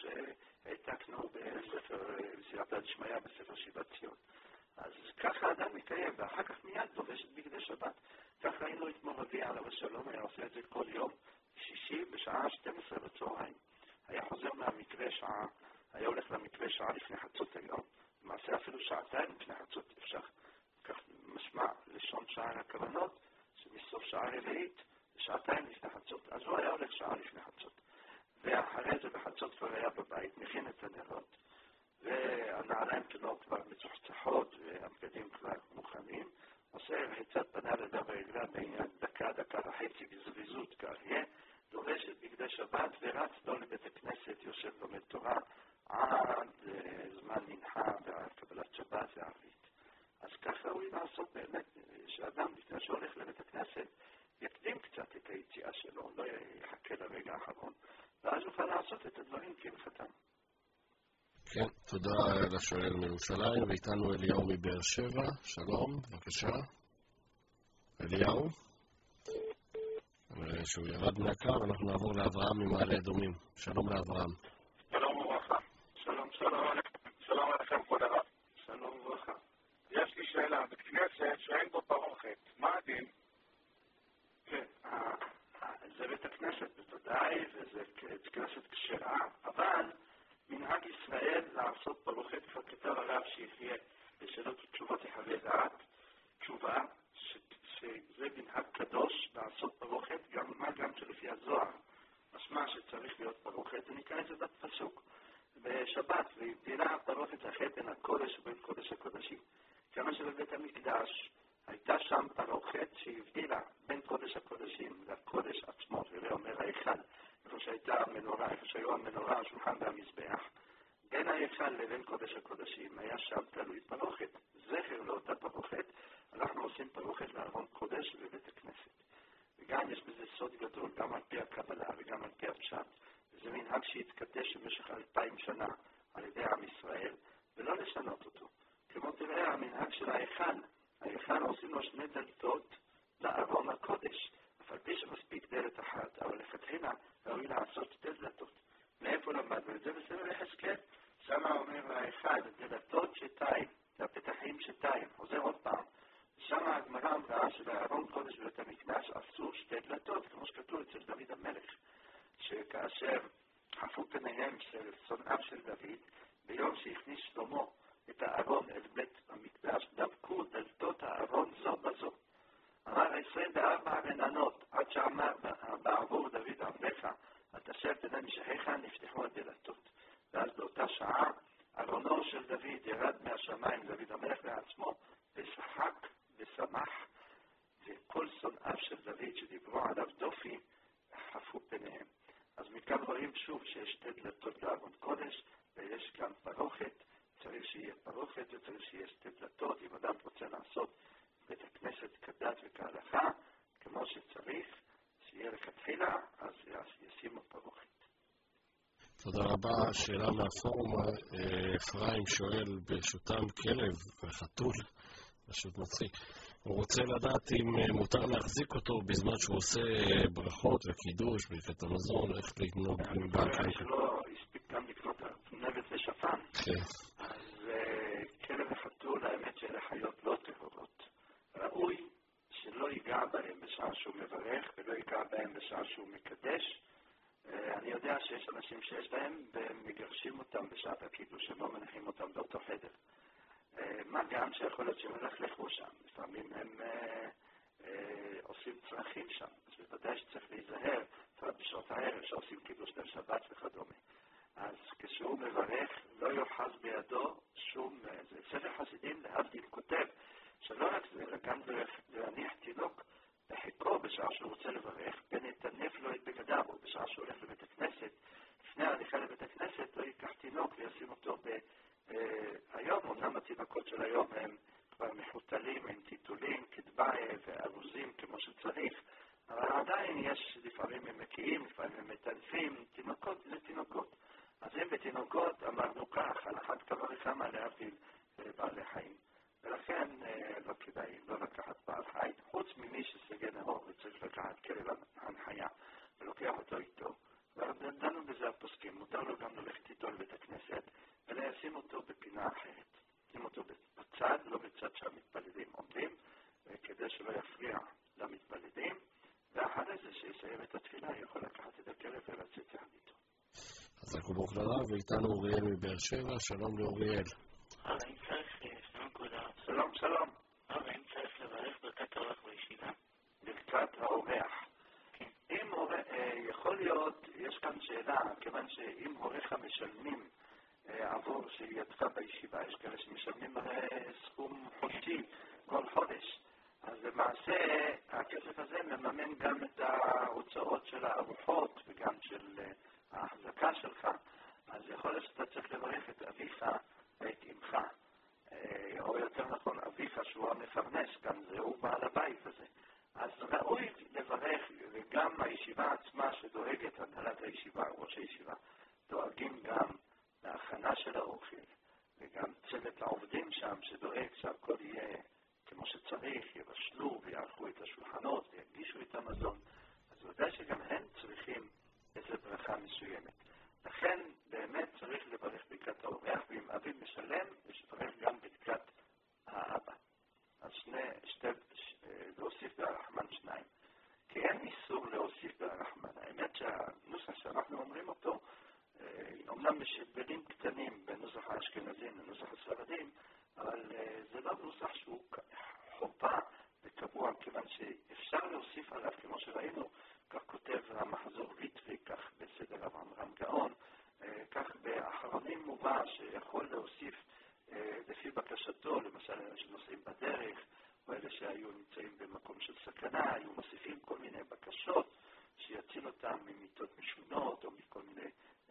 שהעתקנו בספר סייעתא דשמיא בספר שיבת ציון. אז ככה האדם מקיים, ואחר כך מיד דורש את בגדי שבת. כך ראינו את מורבי עליו השלום, היה עושה את זה כל יום שישי בשעה שתים עשרה בצהריים. היה חוזר מהמקווה שעה, היה הולך למקווה שעה לפני חצות היום, למעשה אפילו שעתיים לפני חצות אפשר. כך משמע לשון שער הכוונות, שמסוף שעה רביעית לשעתיים לפני חצות. אז הוא היה הולך שעה לפני חצות. ואחרי זה בחצות כבר היה בבית, מכין את הנרות, והנעליים שלו כבר מצוחצחות והבגדים כבר מוכנים. עושה רחיצת פניו לידיו ורגליו בעניין דקה, דקה וחצי בזריזות כאריה, דורש את בגדי שבת ורץ לו לבית הכנסת, יושב לומד תורה עד זמן מנחה וקבלת שבת וערבית. אז ככה הוא לעשות באמת שאדם לפני שהולך לבית הכנסת יקדים קצת את היציאה שלו, לא יחכה לרגע האחרון, ואז יוכל לעשות את הדברים כהלכתם. כן, תודה לשואל מירושלים, ואיתנו אליהו מבאר שבע. שלום, בבקשה. אליהו? שהוא ירד מהקו, אנחנו נעבור לאברהם ממעלה אדומים. שלום לאברהם. שלום וברכה. שלום, שלום עליכם. שלום עליכם כבוד הרב. שלום וברכה. יש לי שאלה, בית כנסת שאין בו פרוכת, מה הדין? כן, זה בית הכנסת בתודאי, וזה בית כנסת כשרה, אבל מנהג ישראל לעשות פרוכת, כבר כתב הרב שיחיה בשאלות ותשובות יחווה דעת, תשובה שזה מנהג קדוש לעשות פרוכת, גם מה גם שלפי הזוהר משמע שצריך להיות פרוכת, ונקרא את זה בפסוק בשבת, והבדילה הפרוכת אחרי בין הקודש ובין קודש הקודשים. כמה שבבית המקדש הייתה שם פרוכת שהבדילה בין קודש הקודשים לקודש עצמו, וזה אומר ההיכל, איפה שהייתה המנורה, איפה שהיו המנורה, השולחן והמזבח, בין ההיכל לבין קודש הקודשים היה שם תלוי פרוכת. זכר לאותה פרוכת, אנחנו עושים פרוכת לארון קודש בבית הכנסת. וגם יש בזה סוד גדול, גם על פי הקבלה וגם על פי הפשט. זה מנהג שהתקדש במשך אלפיים שנה על ידי עם ישראל, ולא לשנות אותו. כמו תראה, המנהג של ההיכל, ההיכל עושים לו שני דלתות לארון הקודש, אבל פי שמספיק דלת אחת, אבל לכתחילה ראוי לעשות שתי דלתות. מאיפה למדנו את זה? בספר יחזקאל, שם אומר ההיכל, דלתות שתיים, הפתחים שתיים, חוזר עוד פעם. שם הגמרא אמרה שלארון קודש בבית המקדש עשו שתי דלתות, כמו שכתוב אצל דוד המלך, שכאשר חפו פניהם של שונאיו של דוד, ביום שהכניס שלמה את הארון אל בית המקדש, דבקו דלתות הארון זו בזו. אמר עשרים וארבע רננות, עד שאמר בעבור דוד עמך, את אשר פני משכיך נפתחו הדלתות. ואז באותה שעה ארונו של דוד ירד מהשמיים, דוד המלך לעצמו, ושחק ושמח, וכל שונאיו של דוד שדיברו עליו דופי, חפו פניהם. אז מכאן רואים שוב שיש שתי דלתות לארון קודש, ויש גם פרוכת, צריך שיהיה פרוכת וצריך שיהיה שתי דלתות. אם אדם רוצה לעשות בית הכנסת כדת וכהלכה, כמו שצריך, שיהיה לכתחילה, אז ישימו פרוכת. תודה רבה. שאלה מהפורום, אפרים שואל, ברשותם כלב וחתול, פשוט מצחיק. הוא רוצה לדעת אם מותר להחזיק אותו בזמן שהוא עושה ברכות וקידוש, ברכת המזון, איך להתנהג עם בעל חיים. שלא הספיק גם לקנות נבט ושפן. כן. אז כלב וחתול, האמת שאלה חיות לא טהורות. ראוי שלא ייגע בהם בשעה שהוא מברך, ולא ייגע בהם בשעה שהוא מקדש. אני יודע שיש אנשים שיש להם, והם מגרשים אותם בשעת הקידוש, הם לא מניחים אותם באותו חדר. מה גם שיכול להיות שהם ילכלכו שם, לפעמים הם אה, אה, עושים צרכים שם, אז בוודאי שצריך להיזהר, לפעמים בשעות הערב שעושים קידוש ליל שבת וכדומה. אז כשהוא מברך לא יוחז בידו שום, זה ספר חסידים להבדיל כותב, שלא רק זה, אלא גם להניח תינוק בחיקו בשעה שהוא רוצה לברך, ונטנף לו את בגדיו, או בשעה שהוא הולך לבית הכנסת, לפני ההליכה לבית הכנסת לא ייקח תינוק וישים אותו ב... היום, אומנם התינוקות של היום הם כבר מחותלים עם טיטולים, כדבעי וארוזים כמו שצריך, אבל עדיין יש לפעמים הם מקיאים, לפעמים הם מטנפים, תינוקות לתינוקות. אז אם בתינוקות אמרנו כך, על אחת כמה וכמה להבדיל בעלי חיים. ולכן לא כדאי לא לקחת בעל חי, חוץ ממי שסגן נהור וצריך לקחת כלב הנחיה ולוקח אותו איתו. ודנו בזה הפוסקים, מותר לו גם ללכת איתו לבית הכנסת, אלא ישים אותו בפינה אחרת. שים אותו בצד, לא בצד שהמתפללים עומדים, כדי שלא יפריע למתפללים, ואחרי זה שיסיים את התפילה, יכול לקחת את הכלב ולצאת יחד איתו. חזק וברוך לרב, ואיתנו אוריאל מבאר שבע, שלום לאוריאל. האם צריך, שלום כבודה. שלום, שלום. האם צריך לברך ברכת האורח בישיבה? ברכת האורח. כן. אם יכול להיות, יש כאן שאלה, כיוון שאם הוריך משלמים עבור שהייתך בישיבה, יש כאלה שמשלמים סכום חודשי כל חודש, אז למעשה הכסף הזה מממן גם את ההוצאות של הארוחות וגם של ההחזקה שלך, אז יכול להיות שאתה צריך לברך את אביך ואת אמך, או יותר נכון אביך שהוא המפרנס, גם זהו בעל הבית הזה. אז ראוי לברך, וגם הישיבה עצמה שדואגת, הנהלת הישיבה, ראש הישיבה, דואגים גם להכנה של האוכל, וגם צוות העובדים שם שדואג שהכל יהיה כמו שצריך, יבשלו ויערכו את השולחנות ויגישו את המזון. אז ודאי שגם הם צריכים איזו ברכה מסוימת. לכן באמת צריך לברך ברכת האורח, ואם אביו משלם, יש לברך גם ברכת האבא. אז שני, שתי, ש, להוסיף ברחמן שניים. כי אין איסור להוסיף ברחמן. האמת שהנוסח שאנחנו אומרים אותו, אומנם משבלים קטנים בנוסח האשכנזים לנוסח הספרדים, אבל זה לא נוסח שהוא חובה וקבוע, כיוון שאפשר להוסיף עליו, כמו שראינו, כך כותב המחזור ויטרי, כך בסדר אברהם גאון, כך באחרונים מובא שיכול להוסיף לפי בקשתו, למשל אלה שנוסעים בדרך, או אלה שהיו נמצאים במקום של סכנה, היו מוסיפים כל מיני בקשות שיציל אותם ממיתות משונות או מכל מיני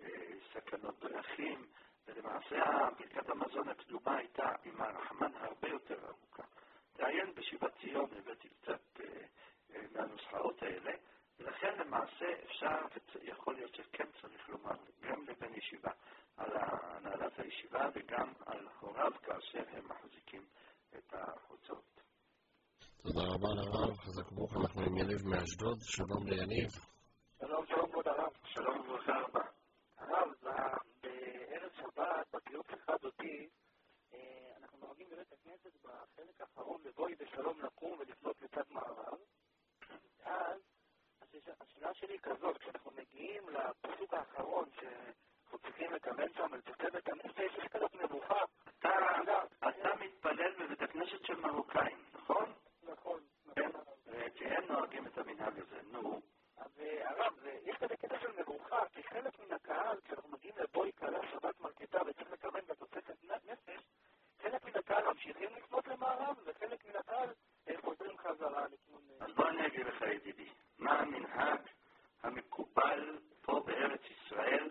סכנות דרכים, ולמעשה ברכת המזון הקדומה הייתה עם הרחמן הרבה יותר עמוקה. תעיין בשיבת ציון, הבאתי קצת מהנוסחאות האלה, ולכן למעשה אפשר, יכול להיות שכן צריך לומר, גם לבן ישיבה, על הנהלת הישיבה וגם על הוריו כאשר הם מחזיקים את ההוצאות. תודה רבה לרב, חזק וברוך, אנחנו עם יניב מאשדוד, שלום ליניב. שלום, שלום כבוד הרב. שלום וברכה רבה. הרב, בערב שבת, בקיום שלך דודי, אנחנו נוהגים בבית הכנסת בחלק האחרון לבואי בשלום לקום ולפנות לצד מערב. אז השאלה שלי היא כזאת, כשאנחנו מגיעים לפסוק האחרון שאנחנו צריכים לקבל שם אל תוצא בית הנפש, יש כזאת מבוכה. אתה מתפלל בבית הכנסת של מרוקאים, נכון? נכון. כי הם נוהגים את המנהג הזה, נו. אז הרב, יש כזה קטע של מבוכה, כי חלק מן הקהל, כשאנחנו מגיעים לבואי קלה שבת מרקטה וצריך לקבל בתוספת נפש, חלק מן הקהל ממשיכים לפנות למערב, וחלק מן הקהל חוזרים חזרה לכיוון... אז בוא אני אגיד לך ידידי, מה המנהג המקובל פה בארץ ישראל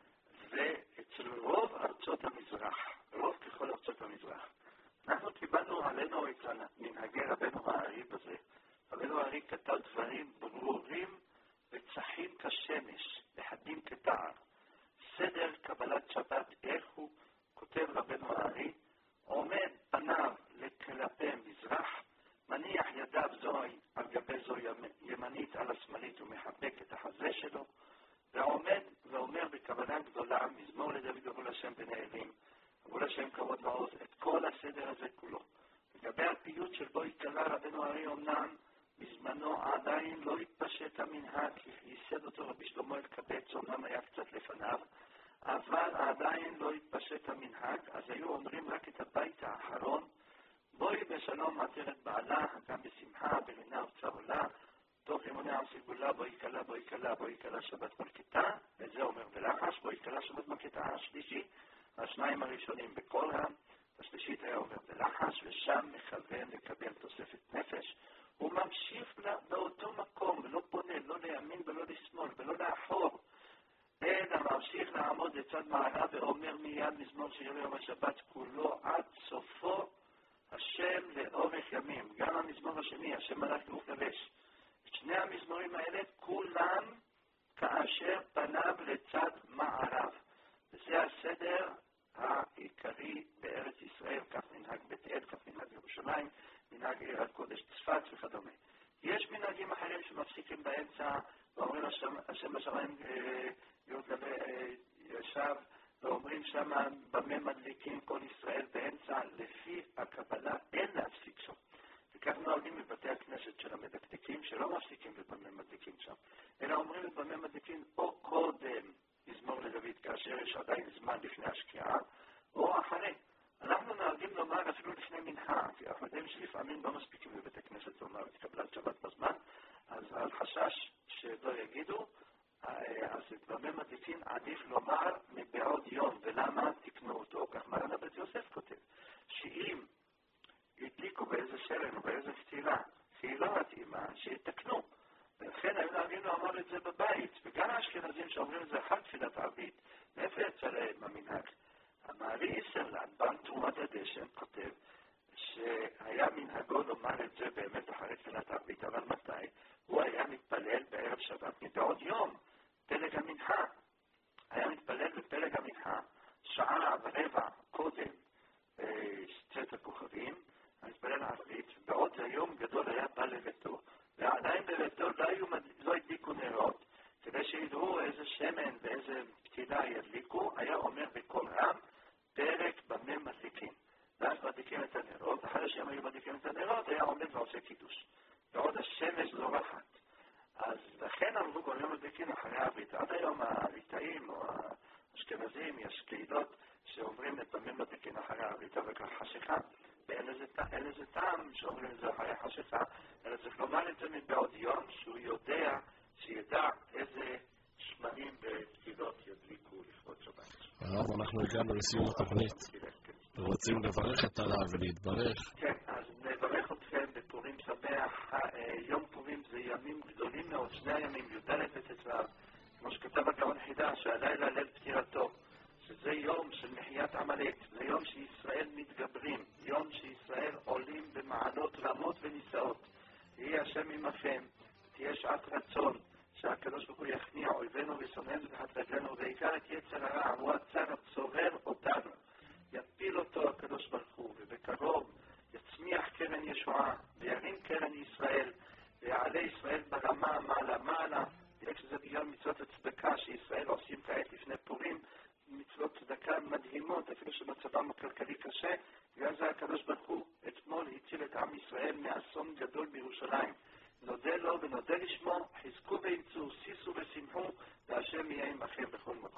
ואצל רוב ארצות המזרח, רוב ככל ארצות המזרח. אנחנו קיבלנו עלינו את מנהגי רבנו הארי בזה. רבנו הארי כתב דברים ברורים וצחים כשמש, לחדים כתער. סדר קבלת שבת, איך הוא כותב רבנו הארי, עומד פניו כלפי מזרח, מניח ידיו זוהי על גבי זו ימנית על השמאלית ומחבק את החזה שלו, ועומד ואומר בכוונה גדולה, מזמור לדוד אבו לשם בני אלים, אבו לשם כבוד ועוז, את כל הסדר הזה כולו. לגבי הפיוט של בו התקלה רבנו הארי אומנם, בזמנו עדיין לא התפשט המנהג, ייסד אותו רבי שלמה אלקבץ, אומנם היה קצת לפניו, אבל עדיין לא התפשט המנהג, אז היו אומרים רק את הבית האחרון, בואי בשלום עטרת בעלה, גם בשמחה, ברינה וצהולה, תוך אמוני עם סגולה, בואי קלה, בואי קלה, בואי קלה שבת מלכתה, וזה אומר בלחש, בואי קלה שבת מלכתה השלישי, השניים הראשונים בקול רם, השלישית היה אומר בלחש, ושם מכוון לקבל תוספת נפש, הוא ממשיך באותו מקום, ולא פונה, לא לימין ולא לשמאל, ולא לאחור, אלא ממשיך לעמוד לצד מערב, ואומר מיד מזמור של יום השבת כולו עד סופו, השם לאורך ימים. גם המזמור השני, השם מלך גוף לבש. את שני המזמורים האלה כולם כאשר פניו לצד מערב. וזה הסדר העיקרי בארץ ישראל, כך מנהג בית אל, כך מנהג ירושלים, מנהג עיר הקודש צפת וכדומה. יש מנהגים אחרים שמפסיקים באמצע ואומרים השם בשמיים עכשיו, ואומרים שם במה מדליקים כל ישראל באמצע, לפי הקבלה אין להפסיק שם. וכך נוהגים בבתי הכנסת של המדקדקים, שלא מפסיקים בבמה מדליקים שם, אלא אומרים בבמה מדליקים או קודם מזמור לדוד, כאשר יש עדיין זמן לפני השקיעה, או אחרי. אנחנו נוהגים לומר אפילו לפני מנחה, כי אנחנו יודעים שלפעמים לא מספיקים בבתי כנסת לומר את קבלת שבת בזמן, אז על חשש שלא יגידו, אז את במה מדליקים עדיף לומר מבעוד יום, ולמה תקנו אותו? כך מרן הבית יוסף כותב, שאם הדליקו באיזה שלם או באיזה פתילה שהיא לא מתאימה, שיתקנו. ולכן היו נוהגים לומר את זה בבית, וגם האשכנזים שאומרים את זה אחר תפילת ערבית, מאיפה יצא להם המנהג? המערי איסרלנד, בעל תרומת הדשן, כותב שהיה מנהגו לומר את זה באמת אחרי תפילת ערבית, אבל מתי? הוא היה מתפלל בערב שבת מבעוד יום, פלג המנחה. היה מתפלל בפלג המנחה שעה ורבע קודם צאת הכוכבים, מתפלל ערבית, בעוד היום גדול היה בא לביתו, ועדיין בביתו לא, היו, לא הדליקו נרות, כדי שידעו איזה שמן ואיזה פתילה ידליקו, היה אומר בכל רם, פרק במה מדליקים. ואז מדליקים את הנרות, אחרי שהם היו מדליקים את הנרות, היה עומד ועושה קידוש. ועוד השמש לא רחת. אז לכן אמרו כל יום מדליקים אחרי הערבית. עד היום הליטאים או האשכנזים, יש קהילות שאומרים את במה מדליקים אחרי הערבית, אבל כך חשיכה. ואין לזה טעם שאומרים את זה אחרי חשיכה, אלא צריך לומר את זה מבעוד יום, שהוא יודע, שידע איזה שמנים ופתילות ידליקו לכבוד שבת. הרב, אנחנו הגענו לסיום התוכנית. רוצים לברך את הרב ולהתברך. כן, אז נברך אתכם בפורים שמח. יום פורים זה ימים גדולים מאוד, שני הימים, י"ד בט"ו, כמו שכתב הגאון חידה, שהלילה ליל פטירתו, שזה יום של מחיית עמלק, זה יום שישראל מתגברים, יום שישראל עולים במעלות רמות ונישאות. יהיה השם עמכם, תהיה שעת רצון, שהקדוש ברוך הוא יכניע אויבינו ושונאינו תחת רגלינו, ועיקר את יצר הרע, הוא הצר הצורר אותנו. יפיל אותו הקדוש ברוך הוא, ובקרוב יצמיח קרן ישועה, וירים קרן ישראל, ויעלה ישראל ברמה מעלה מעלה. תראה שזה בגלל מצוות הצדקה שישראל עושים כעת לפני פורים, מצוות צדקה מדהימות, אפילו שמצבם הכלכלי קשה, בגלל זה הקדוש ברוך הוא אתמול הציל את עם ישראל מאסון גדול בירושלים.